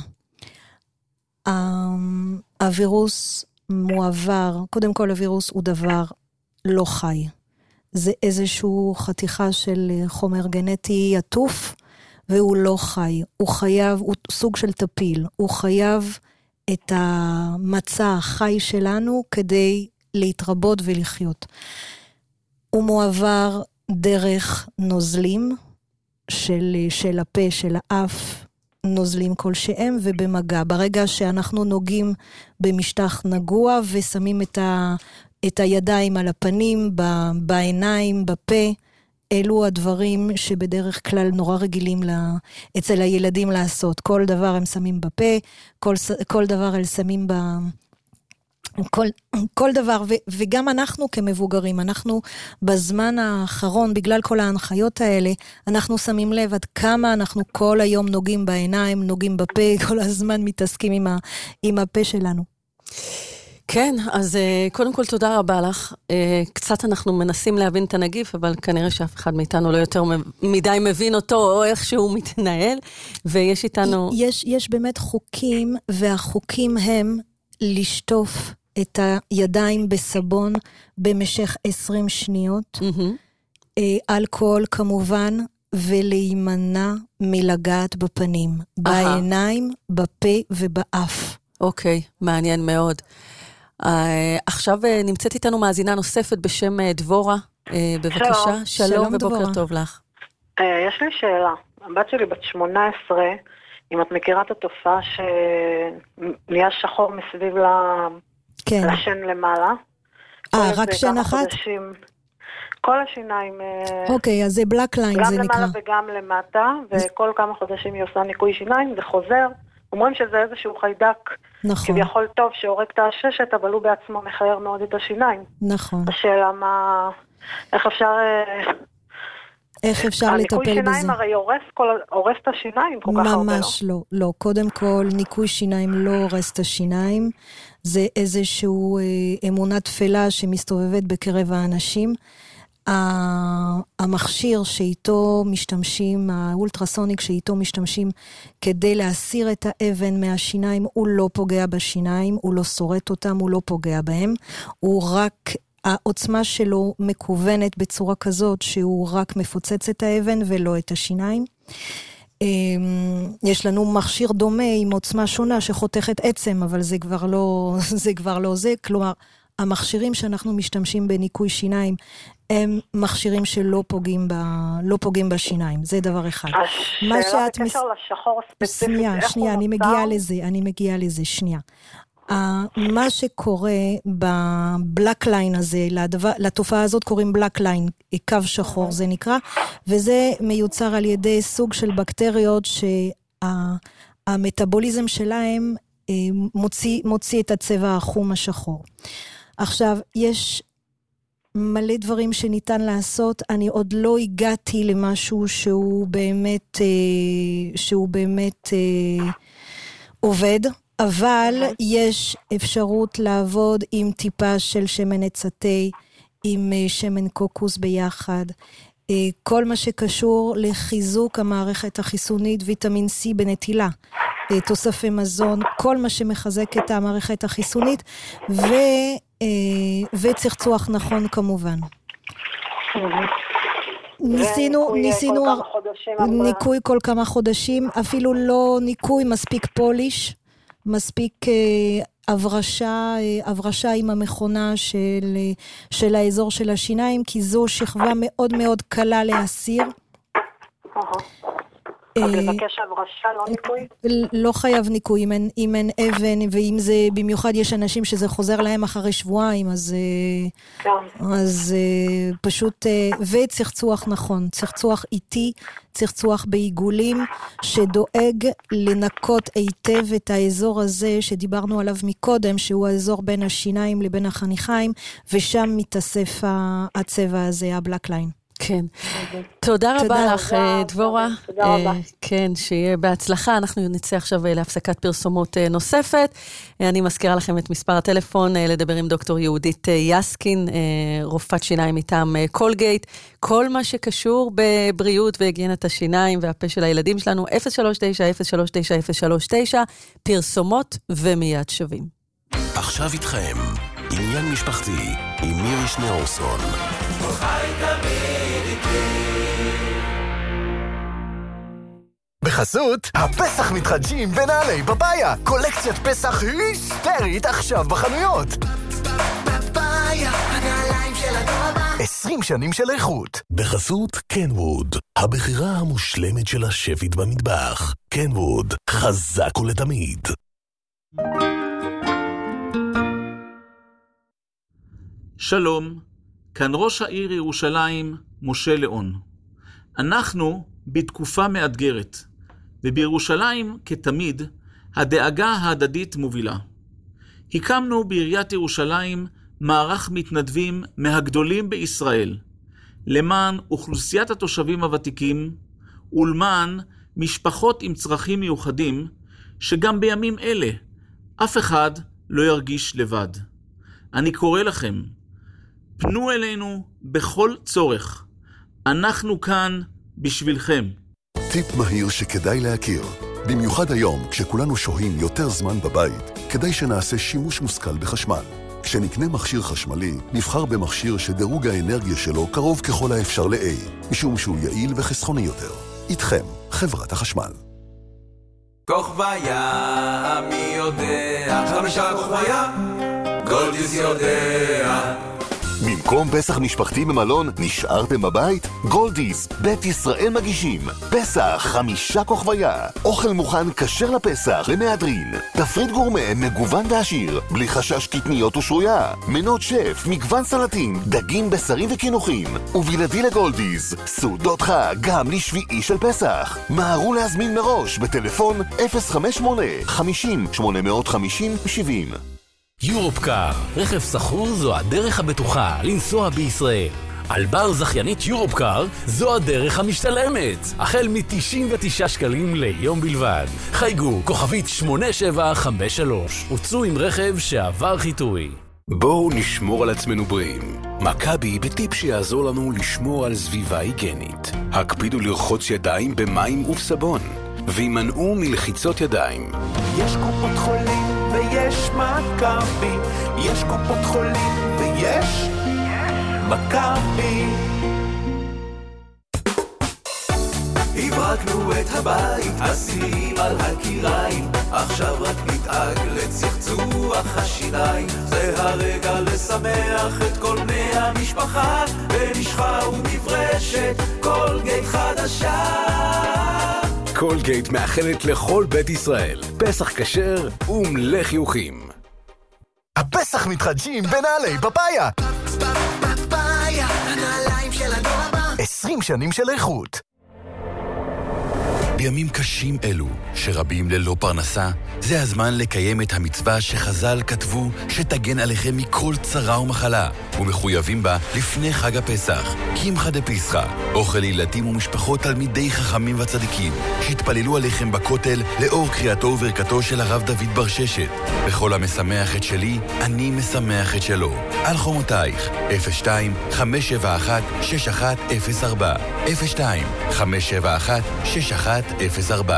S15: הווירוס מועבר, קודם כל הווירוס הוא דבר לא חי. זה איזשהו חתיכה של חומר גנטי עטוף, והוא לא חי. הוא חייב, הוא סוג של טפיל. הוא חייב את המצע החי שלנו כדי להתרבות ולחיות. הוא מועבר דרך נוזלים של הפה, של האף, נוזלים כלשהם ובמגע. ברגע שאנחנו נוגעים במשטח נגוע ושמים את הידיים על הפנים, בעיניים, בפה, אלו הדברים שבדרך כלל נורא רגילים אצל הילדים לעשות. כל דבר הם שמים בפה, כל דבר הם שמים כל דבר, וגם אנחנו כמבוגרים, אנחנו בזמן האחרון, בגלל כל ההנחיות האלה, אנחנו שמים לב עד כמה אנחנו כל היום נוגעים בעיניים, נוגעים בפה, כל הזמן מתעסקים עם הפה שלנו.
S1: כן, אז קודם כל תודה רבה לך. קצת אנחנו מנסים להבין את הנגיף, אבל כנראה שאף אחד מאיתנו לא יותר מדי מבין אותו, או איך שהוא מתנהל, ויש איתנו...
S15: יש באמת חוקים, והחוקים הם לשטוף את הידיים בסבון במשך 20 שניות, אלכוהול כמובן, ולהימנע מלגעת בפנים, בעיניים, בפה ובאף.
S1: אוקיי, מעניין מאוד. עכשיו נמצאת איתנו מאזינה נוספת בשם דבורה, בבקשה. שלום ובוקר טוב לך.
S6: יש לי שאלה, הבת שלי בת 18, אם את מכירה את התופעה שנהיה שחור מסביב לשן למעלה.
S15: רק שן אחת?
S6: כל השיניים.
S15: אוקיי, אז זה בלק ליין זה נקרא.
S6: גם למעלה וגם למטה, וכל כמה חודשים היא עושה ניקוי שיניים, זה חוזר. אומרים שזה איזשהו חיידק, נכון. כביכול טוב שהורג את הששת, אבל הוא בעצמו מחייר מאוד את השיניים.
S15: נכון.
S6: השאלה
S15: איך אפשר לטפל בזה?
S6: הניקוי שיניים הרי הורס את השיניים כל כך הרבה,
S15: ממש לא. קודם כל, ניקוי שיניים לא הורס את השיניים, זה איזשהו אמונה תפלה שמסתובבת בקרב האנשים. המכשיר שאיתו משתמשים, האולטרסוניק שאיתו משתמשים כדי להסיר את האבן מהשיניים, הוא לא פוגע בשיניים, הוא לא שורט אותם, הוא לא פוגע בהם, הוא רק, העוצמה שלו מקוונת בצורה כזאת שהוא רק מפוצץ את האבן ולא את השיניים. יש לנו מכשיר דומה עם עוצמה שונה שחותכת עצם, אבל זה כבר לא זה, כלומר, המכשירים שאנחנו משתמשים בניקוי שיניים, הם מכשירים שלא פוגעים בשיניים, זה דבר אחד.
S6: השאלה בקשר לשחור ספציפית,
S15: שנייה, אני מגיעה לזה, שנייה. מה שקורה בבלק ליין הזה, לתופעה הזאת קוראים בלק ליין, קו שחור זה נקרא, וזה מיוצר על ידי סוג של בקטריות שהמטאבוליזם שלהם מוציא את הצבע החום השחור. עכשיו, יש מלא דברים שניתן לעשות, אני עוד לא הגעתי למשהו שהוא באמת עובד, אבל יש אפשרות לעבוד עם טיפה של שמן עצתי, עם שמן קוקוס ביחד. כל מה שקשור לחיזוק המערכת החיסונית, ויטמין C בנטילה, תוספי מזון, כל מה שמחזק את המערכת החיסונית, וצחצוח נכון כמובן. ניסינו ניקוי כל כמה חודשים, אפילו לא ניקוי, מספיק פוליש, מספיק הברשה עם המכונה של האזור של השיניים, כי זו שכבה מאוד מאוד קלה להסיר.
S6: לבקש הברשה, לא ניקוי?
S15: לא חייב ניקוי, אם אין אבן, ואם זה, במיוחד יש אנשים שזה חוזר להם אחרי שבועיים, אז פשוט, וצחצוח נכון, צחצוח איטי, צחצוח בעיגולים, שדואג לנקות היטב את האזור הזה שדיברנו עליו מקודם, שהוא האזור בין השיניים לבין החניכיים, ושם מתאסף הצבע הזה, הבלק ליין.
S1: כן. תודה רבה לך, דבורה. תודה רבה. כן, שיהיה בהצלחה. אנחנו נצא עכשיו להפסקת פרסומות נוספת. אני מזכירה לכם את מספר הטלפון, לדבר עם דוקטור יהודית יסקין, רופאת שיניים מטעם קולגייט. כל מה שקשור בבריאות והגיינת השיניים והפה של הילדים שלנו, 039-039-039, פרסומות ומיד שווים.
S16: עכשיו איתכם, עניין משפחתי, עם מירי שניאורסון.
S18: בחסות, הפסח מתחדשים בנעלי פפאיה. קולקציית פסח היסטרית עכשיו בחנויות. פפאיה, הנעליים של הדור 20 שנים של איכות.
S16: בחסות קנווד, הבחירה המושלמת של השפית במטבח. קנווד, חזק ולתמיד.
S20: שלום, כאן ראש העיר ירושלים, משה ליאון. אנחנו בתקופה מאתגרת, ובירושלים, כתמיד, הדאגה ההדדית מובילה. הקמנו בעיריית ירושלים מערך מתנדבים מהגדולים בישראל, למען אוכלוסיית התושבים הוותיקים, ולמען משפחות עם צרכים מיוחדים, שגם בימים אלה אף אחד לא ירגיש לבד. אני קורא לכם, פנו אלינו בכל צורך. אנחנו כאן בשבילכם.
S4: טיפ מהיר שכדאי להכיר. במיוחד היום, כשכולנו שוהים יותר זמן בבית, כדאי שנעשה שימוש מושכל בחשמל. כשנקנה מכשיר חשמלי, נבחר במכשיר שדירוג האנרגיה שלו קרוב ככל האפשר ל-A, משום שהוא יעיל וחסכוני יותר. איתכם, חברת החשמל.
S17: כוכביה, מי יודע? 5 כוכביה, גולדיס יודע.
S4: במקום פסח משפחתי במלון, נשארתם בבית? גולדיס, בית ישראל מגישים. פסח 5 כוכביה. אוכל מוכן כשר לפסח למהדרין. תפריט גורמה מגוון ועשיר, בלי חשש קטניות ושרויה. מנות שף, מגוון סלטים, דגים, בשרים וכינוחים. ובלעדי לגולדיס, סעודות חג גם לשביעי של פסח. מהרו להזמין מראש בטלפון 058-50-850-70.
S7: יורופקאר, רכב סחור זו הדרך הבטוחה לנסוע בישראל. על בר זכיינית יורופקאר זו הדרך המשתלמת. החל מ-99 שקלים ליום בלבד. חייגו כוכבית 8753. הוצאו עם רכב שעבר חיטוי.
S3: בואו נשמור על עצמנו בריאים. מכבי בטיפ שיעזור לנו לשמור על סביבה היגנית. הקפידו לרחוץ ידיים במים ובסבון, וימנעו מלחיצות ידיים.
S17: יש קופות חולים ויש מכבי, יש קופות חולים ויש מכבי. הברקנו את הבית, השיאים על הקיריים, עכשיו רק נדאג לצחצוח השיניים. זה הרגע לשמח את כל בני המשפחה, במשחה ומברשת קולגייט חדשה.
S3: קולגייט מאחלת לכל בית ישראל פסח כשר ומלא חיוכים.
S18: הפסח מתחדשים בנעלי פפאיה. פפאיה, הנעליים של הדור הבא. 20 שנים של איכות.
S8: בימים קשים אלו, שרבים ללא פרנסה, זה הזמן לקיים את המצווה שחז"ל כתבו שתגן עליכם מכל צרה ומחלה, ומחויבים בה לפני חג הפסח. קמחא דפסחא, אוכל לילדים ומשפחות תלמידי חכמים וצדיקים, שהתפללו עליכם בכותל לאור קריאתו וברכתו של הרב דוד בר ששת. בכל המשמח את שלי, אני משמח את שלו. על חומותייך, 02-571-6104, 02-571-6104.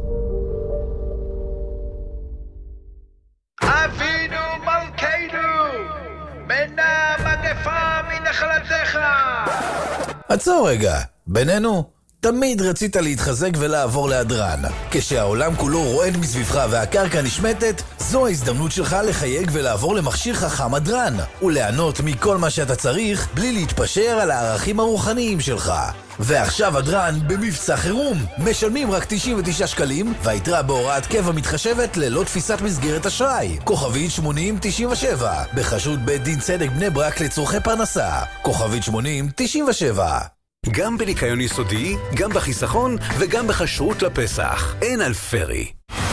S10: אבינו מלכנו, מנע מגפה מנחלתך.
S11: עצור רגע, בינינו, תמיד רצית להתחזק ולעבור להדרן. כשהעולם כולו רועד מסביבך והקרקע נשמטת, זו ההזדמנות שלך לחייג ולעבור למכשיר חכם הדרן, וליהנות מכל מה שאתה צריך בלי להתפשר על הערכים הרוחניים שלך. ועכשיו הדרן במבצע חירום. משלמים רק 99 שקלים, והיתרה בהוראת קבע מתחשבת ללא תפיסת מסגרת אשראי. כוכבית 8097, בחסות בית דין צדק בני ברק לצורכי פרנסה. כוכבית 8097.
S3: גם בניקיון יסודי, גם בחיסכון וגם בחשרות לפסח. אין על פרי.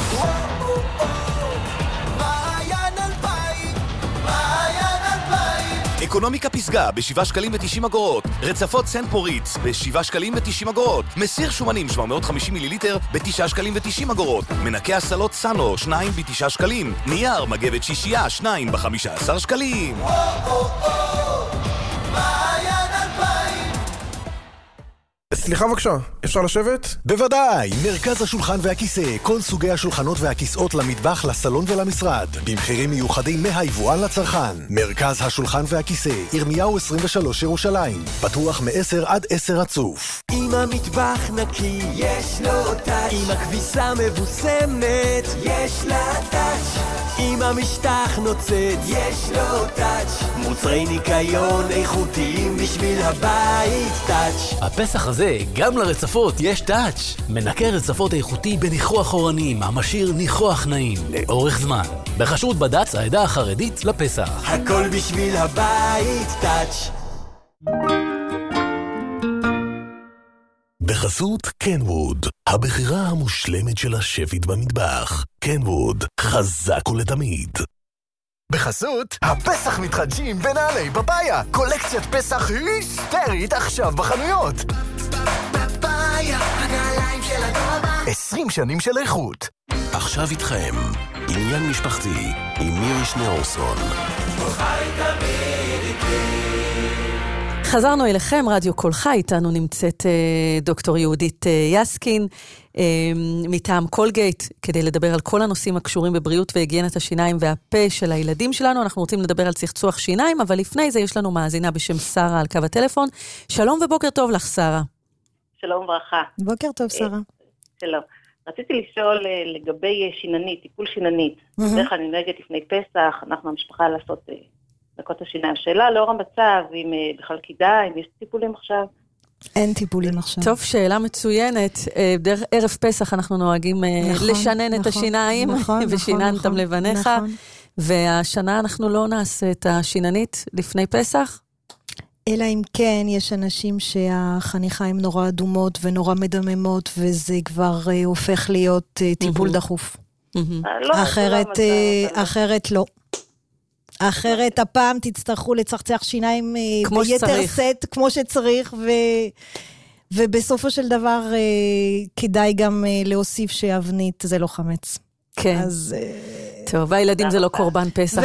S12: אקונומיקה פסגה ב7 שקלים ו90 אגורות. רצפות סנט פוריץ ב7 שקלים ו90 אגורות. מסיר שומנים 750 מיליליטר ב9 שקלים ו90 אגורות. מנקה הסלות סאנו 2 ב9 שקלים. נייר מגבת שישייה 2 ב15 שקלים.
S13: סליחה בבקשה, אפשר לשבת?
S25: בוודאי, מרכז השולחן והכיסא, כל סוגי השולחנות והכיסאות למטבח, לסלון ולמשרד, במחירים מיוחדים מהיבואן לצרכן. מרכז השולחן והכיסא, ירמיהו 23 ירושלים, פתוח מ-10 עד 10 רצוף.
S26: אם המטבח נקי, יש לו טאץ'. אם הכביסה מבוסמת, יש לה טאץ'. אם המשטח נוצץ, יש לו טאץ'. מוצרי ניקיון איכותיים בשביל הבית, טאץ'.
S7: הפסח הזה, גם לרצפות יש טאץ'. מנקה רצפות איכותי בניחוח אורנים, המשאיר ניחוח נעים לאורך זמן. בחסות בד"ץ העדה החרדית לפסח.
S26: הכל בשביל הבית, טאץ'.
S16: בחסות קנווד, הבחירה המושלמת של השפית במטבח. קנווד, חזק ולתמיד.
S18: בחסות, הפסח מתחדשים בנעלי פפאיה. קולקציית פסח היסטרית עכשיו בחנויות. פפאיה, הנעליים של הדור הבא. 20 שנים של איכות.
S16: עכשיו איתכם, עניין משפחתי עם מירי שניאורסון.
S1: חזרנו אליכם, רדיו כל חי, איתנו נמצאת דוקטור יהודית יסקין, מטעם קולגייט, כדי לדבר על כל הנושאים הקשורים בבריאות והיגיינת השיניים והפה של הילדים שלנו. אנחנו רוצים לדבר על צחצוח שיניים, אבל לפני זה יש לנו מאזינה בשם שרה על קו הטלפון. שלום ובוקר טוב לך, שרה.
S27: שלום וברכה.
S15: בוקר טוב, שרה.
S27: שלום. רציתי לשאול לגבי שיננית, טיפול שיננית. בדרך כלל אני נוהגת לפני פסח, אנחנו המשפחה לעשות דקות השיניים. השאלה לאור המצב, אם בכלל כדאי, אם יש טיפולים עכשיו.
S15: אין טיפולים עכשיו.
S1: טוב, שאלה מצוינת. ערב פסח אנחנו נוהגים לשנן את השיניים, ושיננתם לבניך. והשנה אנחנו לא נעשה את השיננית לפני פסח?
S15: אלא אם כן, יש אנשים שהחניכיים נורא אדומות ונורא מדממות, וזה כבר הופך להיות טיפול דחוף. אחרת לא. אחרת הפעם תצטרכו לצחצח שיניים ביתר סט, כמו שצריך, ובסופו של דבר כדאי גם להוסיף שאבנית זה לא חמץ.
S1: כן. טוב, הילדים זה לא קורבן פסח.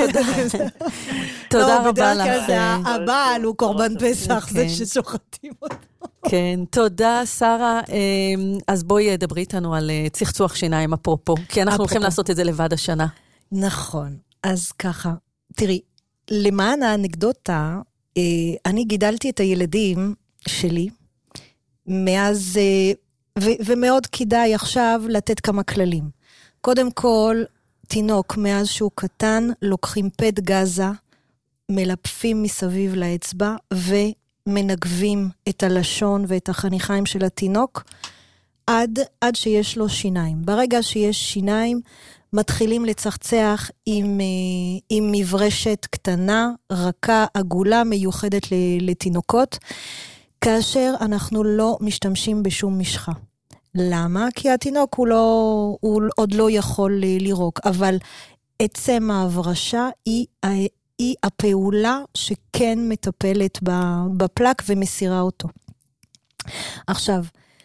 S1: תודה רבה לך.
S15: בדרך כלל הבעל הוא קורבן פסח, זה ששוחטים אותו.
S1: כן, תודה שרה. אז בואי דברי איתנו על צחצוח שיניים אפרופו, כי אנחנו הולכים לעשות את זה לבד השנה.
S15: נכון, אז ככה. תראי, למען האנקדוטה, אני גידלתי את הילדים שלי, מאז, ומאוד כדאי עכשיו לתת כמה כללים. קודם כל, תינוק מאז שהוא קטן, לוקחים פד גזה, מלפפים מסביב לאצבע, ומנגבים את הלשון ואת החניכיים של התינוק, עד שיש לו שיניים. ברגע שיש שיניים, מתחילים לצחצח עם מברשת קטנה, רכה, עגולה, מיוחדת לתינוקות, כאשר אנחנו לא משתמשים בשום משחה. למה? כי התינוק הוא עוד לא יכול לירוק, אבל עצם ההברשה היא הפעולה שכן מטפלת בפלק ומסירה אותו. עכשיו,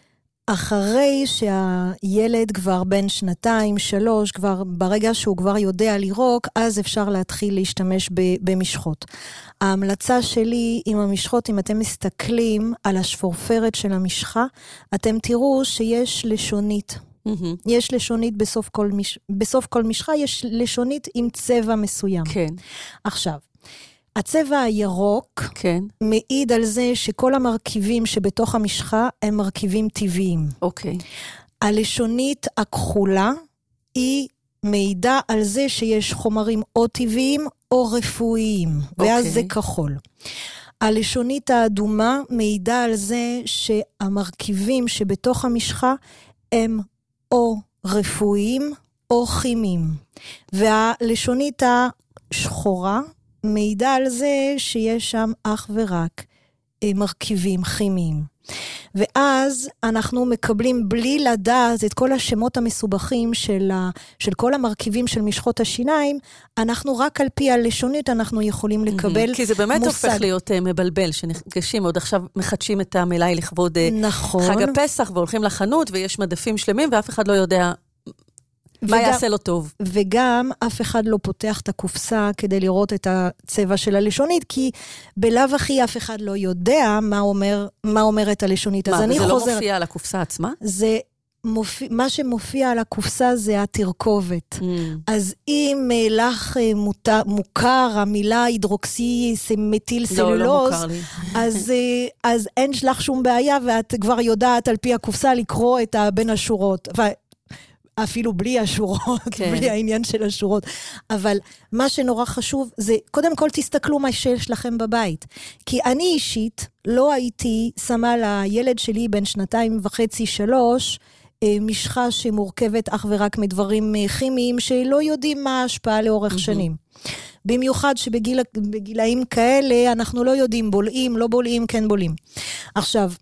S15: אחרי שהילד כבר בין 2-3, כבר ברגע שהוא כבר יודע לירוק, אז אפשר להתחיל להשתמש במשחות. ההמלצה שלי עם המשחות, אם אתם מסתכלים על השפורפרת של המשחה, אתם תראו שיש לשונית. יש לשונית בסוף כל משחה, יש לשונית עם צבע מסוים.
S1: כן.
S15: עכשיו, הצבע הירוק מעיד על זה שכל המרכיבים שבתוך המשחה הם מרכיבים טבעיים.
S1: אוקיי.
S15: הלשונית הכחולה היא מעידה על זה שיש חומרים או טבעיים או רפואיים, ואז זה כחול. הלשונית האדומה מעידה על זה שהמרכיבים שבתוך המשחה הם או רפואיים או כימיים. והלשונית השחורה מעידה על זה שיש שם אך ורק מרכיבים כימיים. ואז אנחנו מקבלים בלי לדעת את כל השמות המסובכים של כל המרכיבים של משחות השיניים, אנחנו רק על פי הלשונית אנחנו יכולים לקבל מושג.
S1: כי זה באמת הופך להיות מבלבל, שנפגשים עוד עכשיו מחדשים את המלאי לכבוד חג הפסח, והולכים לחנות ויש מדפים שלמים ואף אחד לא יודע מה יעשה לו טוב.
S15: וגם אף אחד לא פותח את הקופסה כדי לראות את הצבע של הלשונית, כי בלאו הכי אף אחד לא יודע מה אומרת הלשונית.
S1: מה, זה לא מופיע על הקופסה עצמה?
S15: מה שמופיע על הקופסה זה התרכובת. אז אם לך מוכר המילה הידרוקסי מטיל סלולוז, אז אין לך שום בעיה, ואת כבר יודעת על פי הקופסה לקרוא את בין השורות. אפילו בלי השורות, בלי העניין של השורות. אבל מה שנורא חשוב זה, קודם כל תסתכלו מה שיש לכם בבית. כי אני אישית לא הייתי שמה לילד שלי בין 2.5-3, משחה שמורכבת אך ורק מדברים כימיים, שלא יודעים מה ההשפעה לאורך שנים. במיוחד שבגילאים כאלה אנחנו לא יודעים, בולעים, לא בולעים, כן בולעים. עכשיו,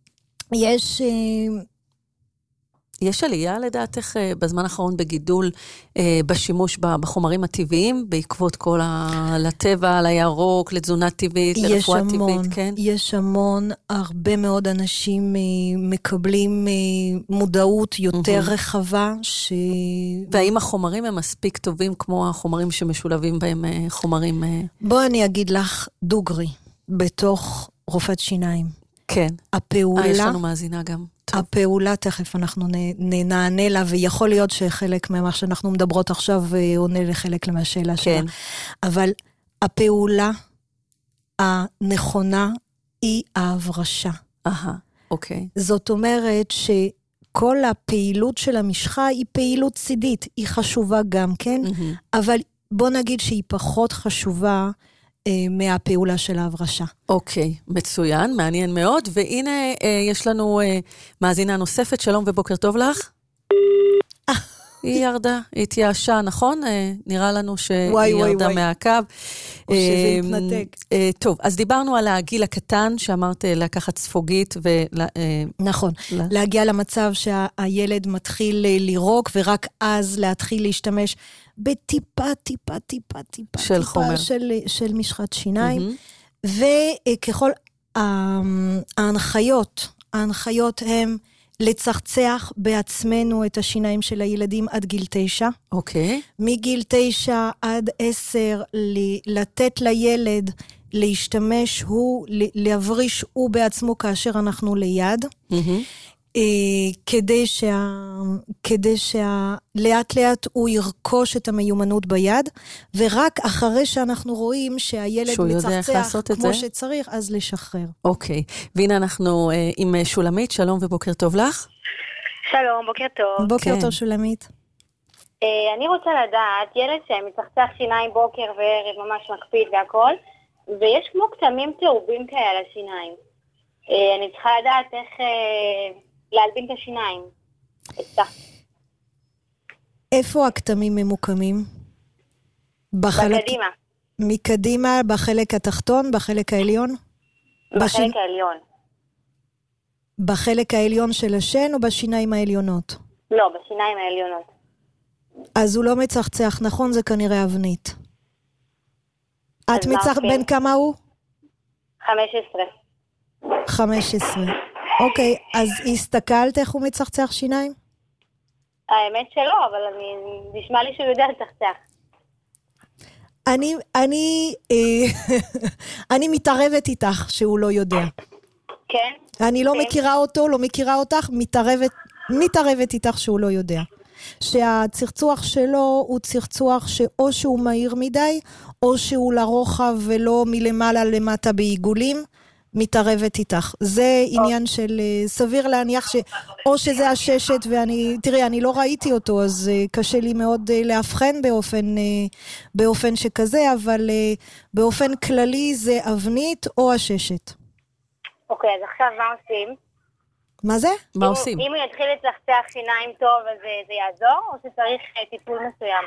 S1: יש עלייה לדעתך בזמן האחרון בגידול בשימוש בחומרים הטבעיים, בעקבות כל לטבע, לירוק, לתזונה טבעית, לרפואה טבעית, כן?
S15: יש המון, הרבה מאוד אנשים מקבלים מודעות יותר רחבה.
S1: והאם החומרים הם מספיק טובים כמו החומרים שמשולבים בהם חומרים?
S15: בוא אני אגיד לך דוגרי, בתוך רופאת שיניים.
S1: כן.
S15: הפעולה...
S1: יש לנו מאזינה גם.
S15: הפעולה, תכף אנחנו נענה לה, ויכול להיות שחלק ממה שאנחנו מדברות עכשיו עונה לחלק מהשאלה שלה. אבל הפעולה הנכונה היא ההברשה.
S1: אוקיי.
S15: זאת אומרת שכל הפעילות של המשחה היא פעילות צידית, היא חשובה גם, כן? אבל בוא נגיד שהיא פחות חשובה מהפעולה של ההברשה.
S1: אוקיי, מצוין, מעניין מאוד, והנה יש לנו מאזינה נוספת, שלום ובוקר טוב לך. היא ירדה, היא התייאשה, נכון? נראה לנו שהיא ירדה מהקו.
S15: או שזה התנתק.
S1: טוב, אז דיברנו על הגיל הקטן, שאמרת לקחת ספוגית.
S15: נכון, להגיע למצב שהילד מתחיל לירוק, ורק אז להתחיל להשתמש בטיפה של משחת שיניים. וככל ההנחיות הן לצחצח בעצמנו את השיניים של הילדים עד גיל 9.
S1: אוקיי.
S15: מגיל 9 עד 10, לתת לילד להשתמש, להבריש הוא בעצמו כאשר אנחנו ליד. כדי שלאט לאט הוא ירכוש את המיומנות ביד, ורק אחרי שאנחנו רואים שהילד מצחצח כמו שצריך, אז לשחרר.
S1: אוקיי, והנה אנחנו עם שולמית, שלום ובוקר טוב לך.
S9: שלום, בוקר טוב.
S15: בוקר טוב שולמית.
S9: אני רוצה לדעת, ילד שמצחצח שיניים בוקר וערב, ממש מקפיד והכל, ויש כמו כתמים תאובים כאלה על השיניים. אני צריכה לדעת איך להלבין את השיניים.
S15: איפה הכתמים ממוקמים?
S9: בקדימה.
S15: מקדימה, בחלק התחתון, בחלק העליון?
S9: בחלק העליון.
S15: בחלק העליון של השן או בשיניים העליונות?
S9: לא, בשיניים העליונות.
S15: אז הוא לא מצחצח, נכון? זה כנראה אבנית. את מצח... בן כמה הוא?
S9: 15.
S15: 15. אוקיי, אז הסתכלת איך הוא מצחצח שיניים?
S9: האמת שלא, אבל נשמע לי שהוא יודע לצחצח.
S15: אני מתערבת איתך שהוא לא יודע.
S9: כן?
S15: אני לא מכירה אותו, לא מכירה אותך, מתערבת איתך שהוא לא יודע. שהצחצוח שלו הוא צחצוח שאו שהוא מהיר מדי, או שהוא לרוחב ולא מלמעלה למטה בעיגולים, מתערבת איתך. זה עניין של סביר להניח או שזה הששת, תראי, אני לא ראיתי אותו, אז קשה לי מאוד להבחן באופן שכזה, אבל באופן כללי זה אבנית או הששת.
S9: אוקיי, אז עכשיו מה עושים?
S15: מה זה?
S1: מה עושים?
S9: אם הוא יתחיל לצחצח שיניים טוב, אז זה יעזור, או שצריך טיפול מסוים?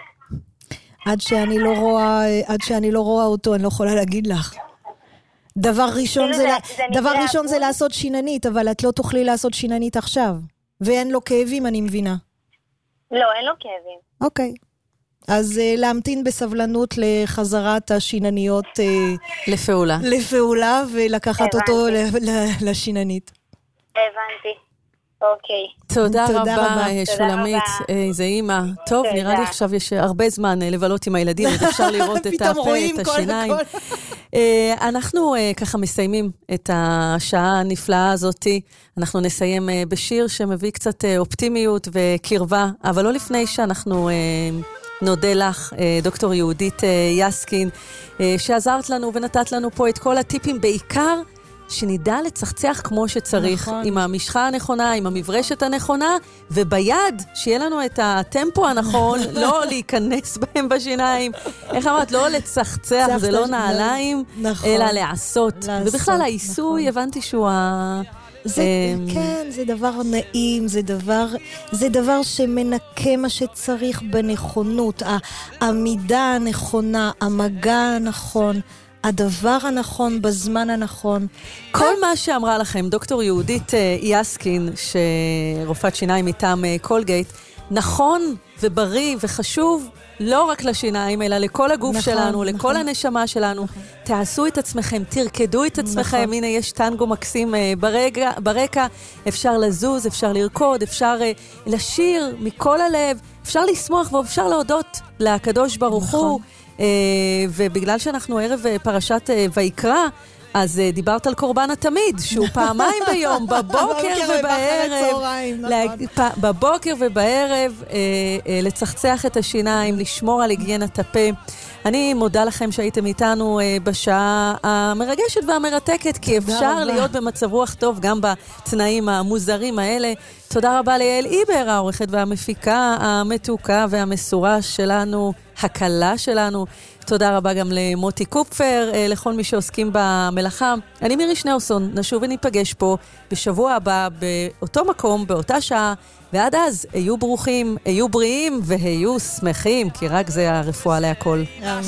S15: עד שאני לא רואה אותו, אני לא יכולה להגיד לך. דבר ראשון זה לעשות שיננית, אבל את לא תוכלי לעשות שיננית עכשיו. ואין לו כאבים, אני מבינה.
S9: לא, אין לו כאבים.
S15: אוקיי. אז להמתין בסבלנות לחזרת השינניות לפעולה, ולקחת אותו לשיננית.
S9: הבנתי. אוקיי.
S1: תודה רבה, שולמית, איזה אימא. טוב, נראה לי עכשיו יש הרבה זמן לבלות עם הילדים, אפשר לראות את הפה, את השיניים. אנחנו ככה מסיימים את השעה הנפלאה הזאת. אנחנו נסיים בשיר שמביא קצת אופטימיות וקרבה, אבל לא לפני שאנחנו נודה לך, דוקטור יהודית יסקין, שעזרת לנו ונתת לנו פה את כל הטיפים, בעיקר שנדע לצחצח כמו שצריך, נכון. עם המשחה הנכונה, עם המברשת הנכונה, וביד, שיהיה לנו את הטמפו הנכון, לא להיכנס בהם בשיניים. איך אמרת? לא לצחצח, זה לא נעליים, נכון. אלא לעשות. ובכלל, העיסוי, נכון. הבנתי שהוא
S15: כן, זה דבר נעים, זה דבר שמנקה מה שצריך בנכונות, העמידה הנכונה, המגע הנכון, הדבר הנכון בזמן הנכון.
S1: כל מה שאמרה לכם דוקטור יהודית יסקין, שרופאת שיניים מטעם קולגייט, נכון ובריא וחשוב לא רק לשיניים, אלא לכל הגוף שלנו, לכל הנשמה שלנו. תעשו את עצמכם, תרקדו את עצמכם. הנה, יש טנגו מקסים ברקע. אפשר לזוז, אפשר לרקוד, אפשר לשיר מכל הלב, אפשר לשמוח ואפשר להודות לקדוש ברוך הוא. ובגלל שאנחנו ערב פרשת ויקרא, אז דיברת על קורבן התמיד, שהוא פעמיים ביום, בבוקר ובערב, לצחצח את השיניים, לשמור על היגיינת הפה. אני מודה לכם שהייתם איתנו בשעה המרגשת והמרתקת, כי אפשר להיות במצב רוח טוב גם בתנאים המוזרים האלה. תודה רבה ליעל איבר, העורכת והמפיקה המתוקה והמסורה שלנו, הקלה שלנו. תודה רבה גם למוטי קופפר, לכל מי שעוסקים במלאכה. אני מירי שניאורסון, נשוב וניפגש פה בשבוע הבא, באותו מקום, באותה שעה, ועד אז, היו ברוכים, היו בריאים והיו שמחים, כי רק זה הרפואה להכל.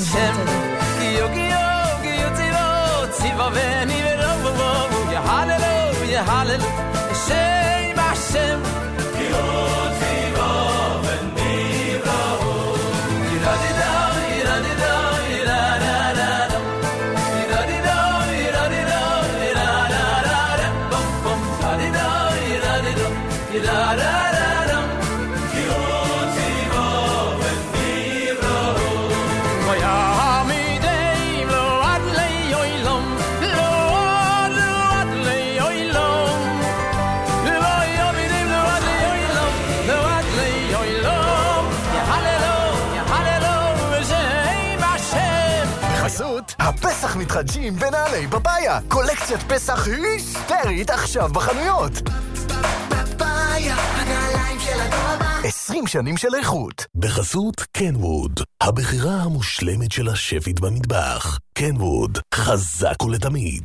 S18: הפסח מתחדשים בנעלי פאפאיה. קולקציית פסח היסטרית עכשיו בחנויות. פאפאיה, הנעליים של הדור הבא. 20 שנים של איכות.
S16: בחסות קנווד, הבחירה המושלמת של השפית במטבח. קנווד, חזק ולתמיד.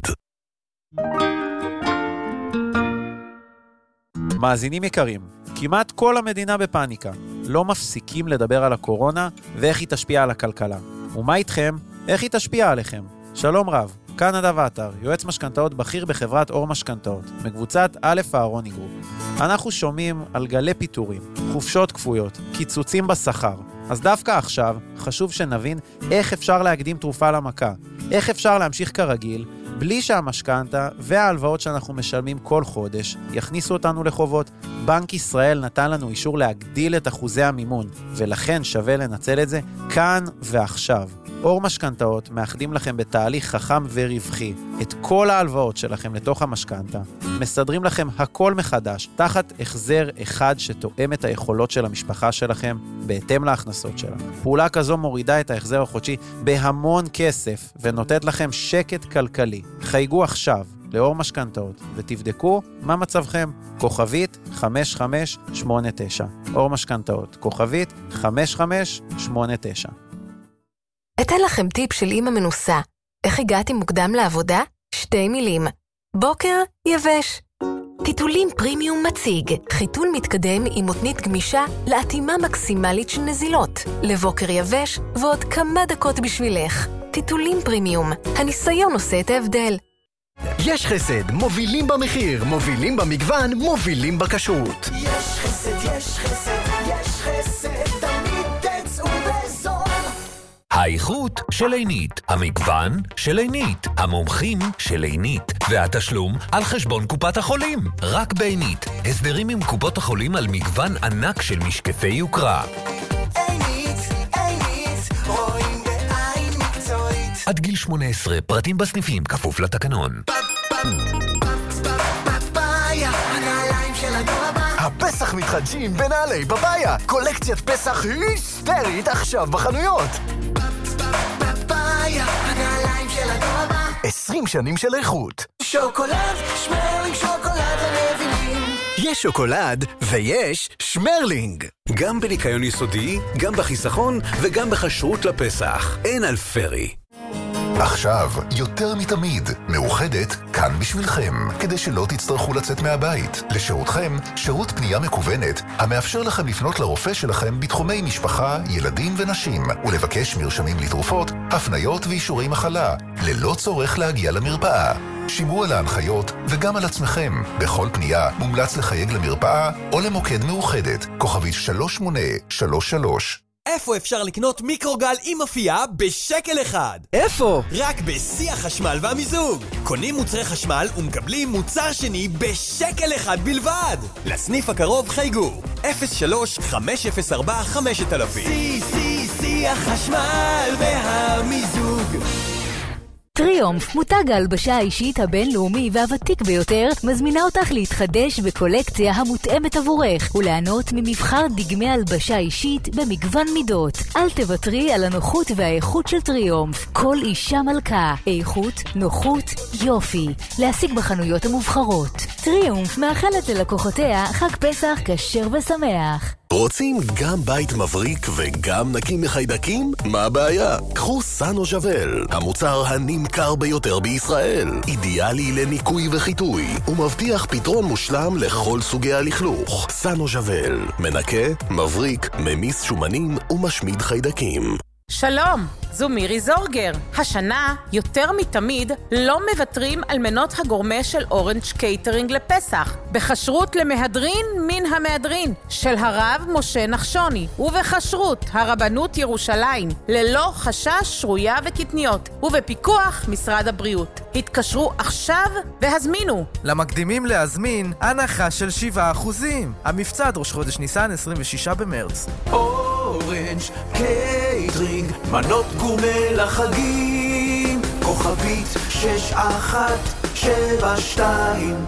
S2: מאזינים יקרים, כמעט כל המדינה בפאניקה. לא מפסיקים לדבר על הקורונה ואיך היא תשפיע על הכלכלה. ומה איתכם? איך היא תשפיע עליכם? שלום רב, כאן נדב עטר, יועץ משכנתאות בכיר בחברת אור משכנתאות, מקבוצת א' אהרוני גרופ. אנחנו שומעים על גלי פיטורים, חופשות כפויות, קיצוצים בשכר. אז דווקא עכשיו חשוב שנבין איך אפשר להקדים תרופה למכה, איך אפשר להמשיך כרגיל, בלי שהמשכנתה וההלוואות שאנחנו משלמים כל חודש יכניסו אותנו לחובות. בנק ישראל נתן לנו אישור להגדיל את אחוזי המימון, ולכן שווה לנצל את זה כאן ועכשיו. אור משכנתאות מאחדים לכם בתהליך חכם ורווחי את כל ההלוואות שלכם לתוך המשכנתה, מסדרים לכם הכל מחדש תחת החזר אחד שתואם את היכולות של המשפחה שלכם בהתאם להכנסות שלה. פעולה כזו מורידה את ההחזר החודשי בהמון כסף ונותנת לכם שקט כלכלי. חייגו עכשיו לאור משכנתאות ותבדקו מה מצבכם. כוכבית 5589. אור משכנתאות, כוכבית 5589.
S5: אתן לכם טיפ של אמא מנוסה. איך הגעתי מוקדם לעבודה? 2 מילים. בוקר יבש. טיטולים פרימיום מציג. חיתול מתקדם עם מותנית גמישה לאטימה מקסימלית של נזילות. לבוקר יבש ועוד כמה דקות בשבילך. טיטולים פרימיום. הניסיון עושה את ההבדל.
S18: יש חסד, מובילים במחיר, מובילים במגוון, מובילים בכשרות.
S26: יש חסד, יש חסד, יש חסד, תמיד תצאו בזול.
S8: האיכות של עינית, המגוון של עינית, המומחים של עינית, והתשלום על חשבון קופת החולים. רק בעינית, הסדרים עם קופות החולים על מגוון ענק של משקפי יוקרה.
S26: עינית, עינית, רואים בעין מקצועית.
S8: עד גיל 18, פרטים בסניפים, כפוף לתקנון.
S26: פפאיה, הנעליים של הדור הבא.
S18: הפסח מתחדשים בנעלי בבאיה. קולקציית פסח היסטרית עכשיו בחנויות.
S26: פפאיה, הנעליים של הדור הבא.
S18: 20 שנים של איכות.
S26: שוקולד, שמרלינג שוקולד למבינים.
S18: יש שוקולד ויש שמרלינג.
S3: גם בניקיון יסודי, גם בחיסכון וגם בכשרות לפסח. אין על פרי.
S4: עכשיו, יותר מתמיד, מאוחדת כאן בשבילכם, כדי שלא תצטרכו לצאת מהבית. לשירותכם, שירות פנייה מקוונת, המאפשר לכם לפנות לרופא שלכם בתחומי משפחה, ילדים ונשים, ולבקש מרשמים לתרופות, הפניות ואישורי מחלה, ללא צורך להגיע למרפאה. שימו על ההנחיות וגם על עצמכם. בכל פנייה מומלץ לחייג למרפאה או למוקד מאוחדת, כוכבית 3833.
S14: איפה אפשר לקנות מיקרוגל עם אפייה בשקל אחד?
S19: איפה?
S14: רק בשיא החשמל והמיזוג. קונים מוצרי חשמל ומקבלים מוצר שני בשקל אחד בלבד. לסניף הקרוב חייגו 03-504-5000.
S26: שיא החשמל והמיזוג.
S21: טריומף, מותג ההלבשה האישית הבינלאומי והוותיק ביותר, מזמינה אותך להתחדש בקולקציה המותאמת עבורך וליהנות ממבחר דגמי הלבשה אישית במגוון מידות. אל תוותרי על הנוחות והאיכות של טריומף. כל אישה מלכה, איכות, נוחות, יופי. להשיג בחנויות המובחרות. טריומף מאחלת ללקוחותיה חג פסח כשר ושמח.
S16: רוצים גם בית מבריק וגם נקי מחיידקים? מה הבעיה? קחו סנו ז'בל, המוצר הנמכר ביותר בישראל. אידיאלי לניקוי וחיטוי, ומבטיח פתרון מושלם לכל סוגי הלכלוך. סנו ז'בל, מנקה, מבריק, ממיס שומנים ומשמיד חיידקים.
S22: שלום, זו מירי זורגר. השנה, יותר מתמיד, לא מבטרים על מנות הגורמה של אורנג' קייטרינג לפסח. בכשרות למהדרין מן המהדרין של הרב משה נחשוני, ובכשרות הרבנות ירושלים, ללא חשש שרויה וקטניות, ובפיקוח משרד הבריאות. התקשרו עכשיו והזמינו.
S23: למקדימים להזמין, הנחה של 7%. המבצע עד ראש חודש ניסן, 26 במרץ.
S17: אורנג' קייטרינג, מנות גורמה לחגים, כוכבית 6172.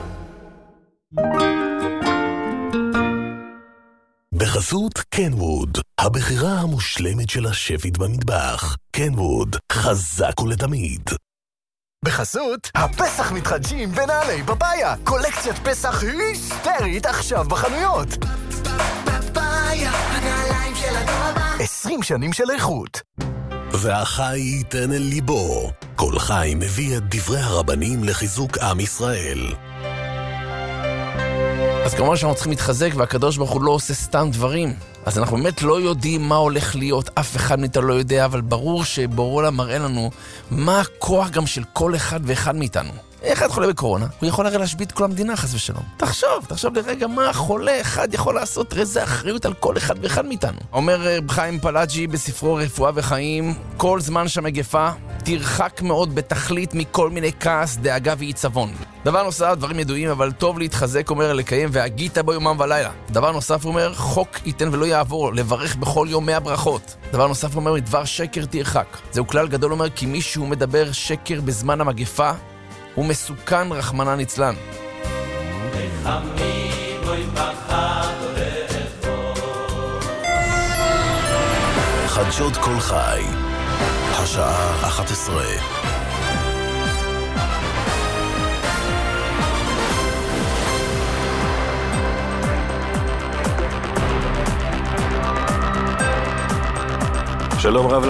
S16: בחסות קנווד, הבחירה המושלמת של השפית במטבח. קנווד, חזק ולתמיד.
S18: בחסות, הפסח מתחדשים בנעלי בבאיה. קולקציית פסח היסטרית עכשיו בחנויות.
S26: פפאיה, הנעליים של הדור הבא.
S18: 20 שנים של איכות.
S16: והחי ייתן אל ליבו. כל חי מביא את דברי הרבנים לחיזוק עם ישראל.
S24: אז כמובן שאנחנו צריכים להתחזק, והקדוש ברוך הוא לא עושה סתם דברים.
S6: אז אנחנו באמת לא יודעים מה הולך להיות, אף אחד מאיתנו לא יודע, אבל ברור שבורא עולם מראה לנו מה הכוח גם של כל אחד ואחד מאיתנו. אחד חולה בקורונה, הוא יכול הרי להשבית כל המדינה חס ושלום. תחשוב לרגע מה חולה אחד יכול לעשות, תראה זה אחריות על כל אחד ואחד מאיתנו. אומר חיים פלאג'י בספרו רפואה וחיים, כל זמן שהמגפה תרחק מאוד בתכלית מכל מיני כעס, דאגה ועיצבון. דבר נוסף, דברים ידועים, אבל טוב להתחזק, אומר לקיים, והגית בו יומם ולילה. דבר נוסף, אומר, חוק ייתן ולא יעבור, לברך בכל יום 100 ברכות. דבר נוסף, אומר, מדבר שקר תרחק. זהו כלל גדול, אומר, כי מישהו מדבר שקר בזמן המגפה, הוא מסוכן רחמנא ליצלן.
S16: חדשות כל חי, השעה 11.
S25: שלום רב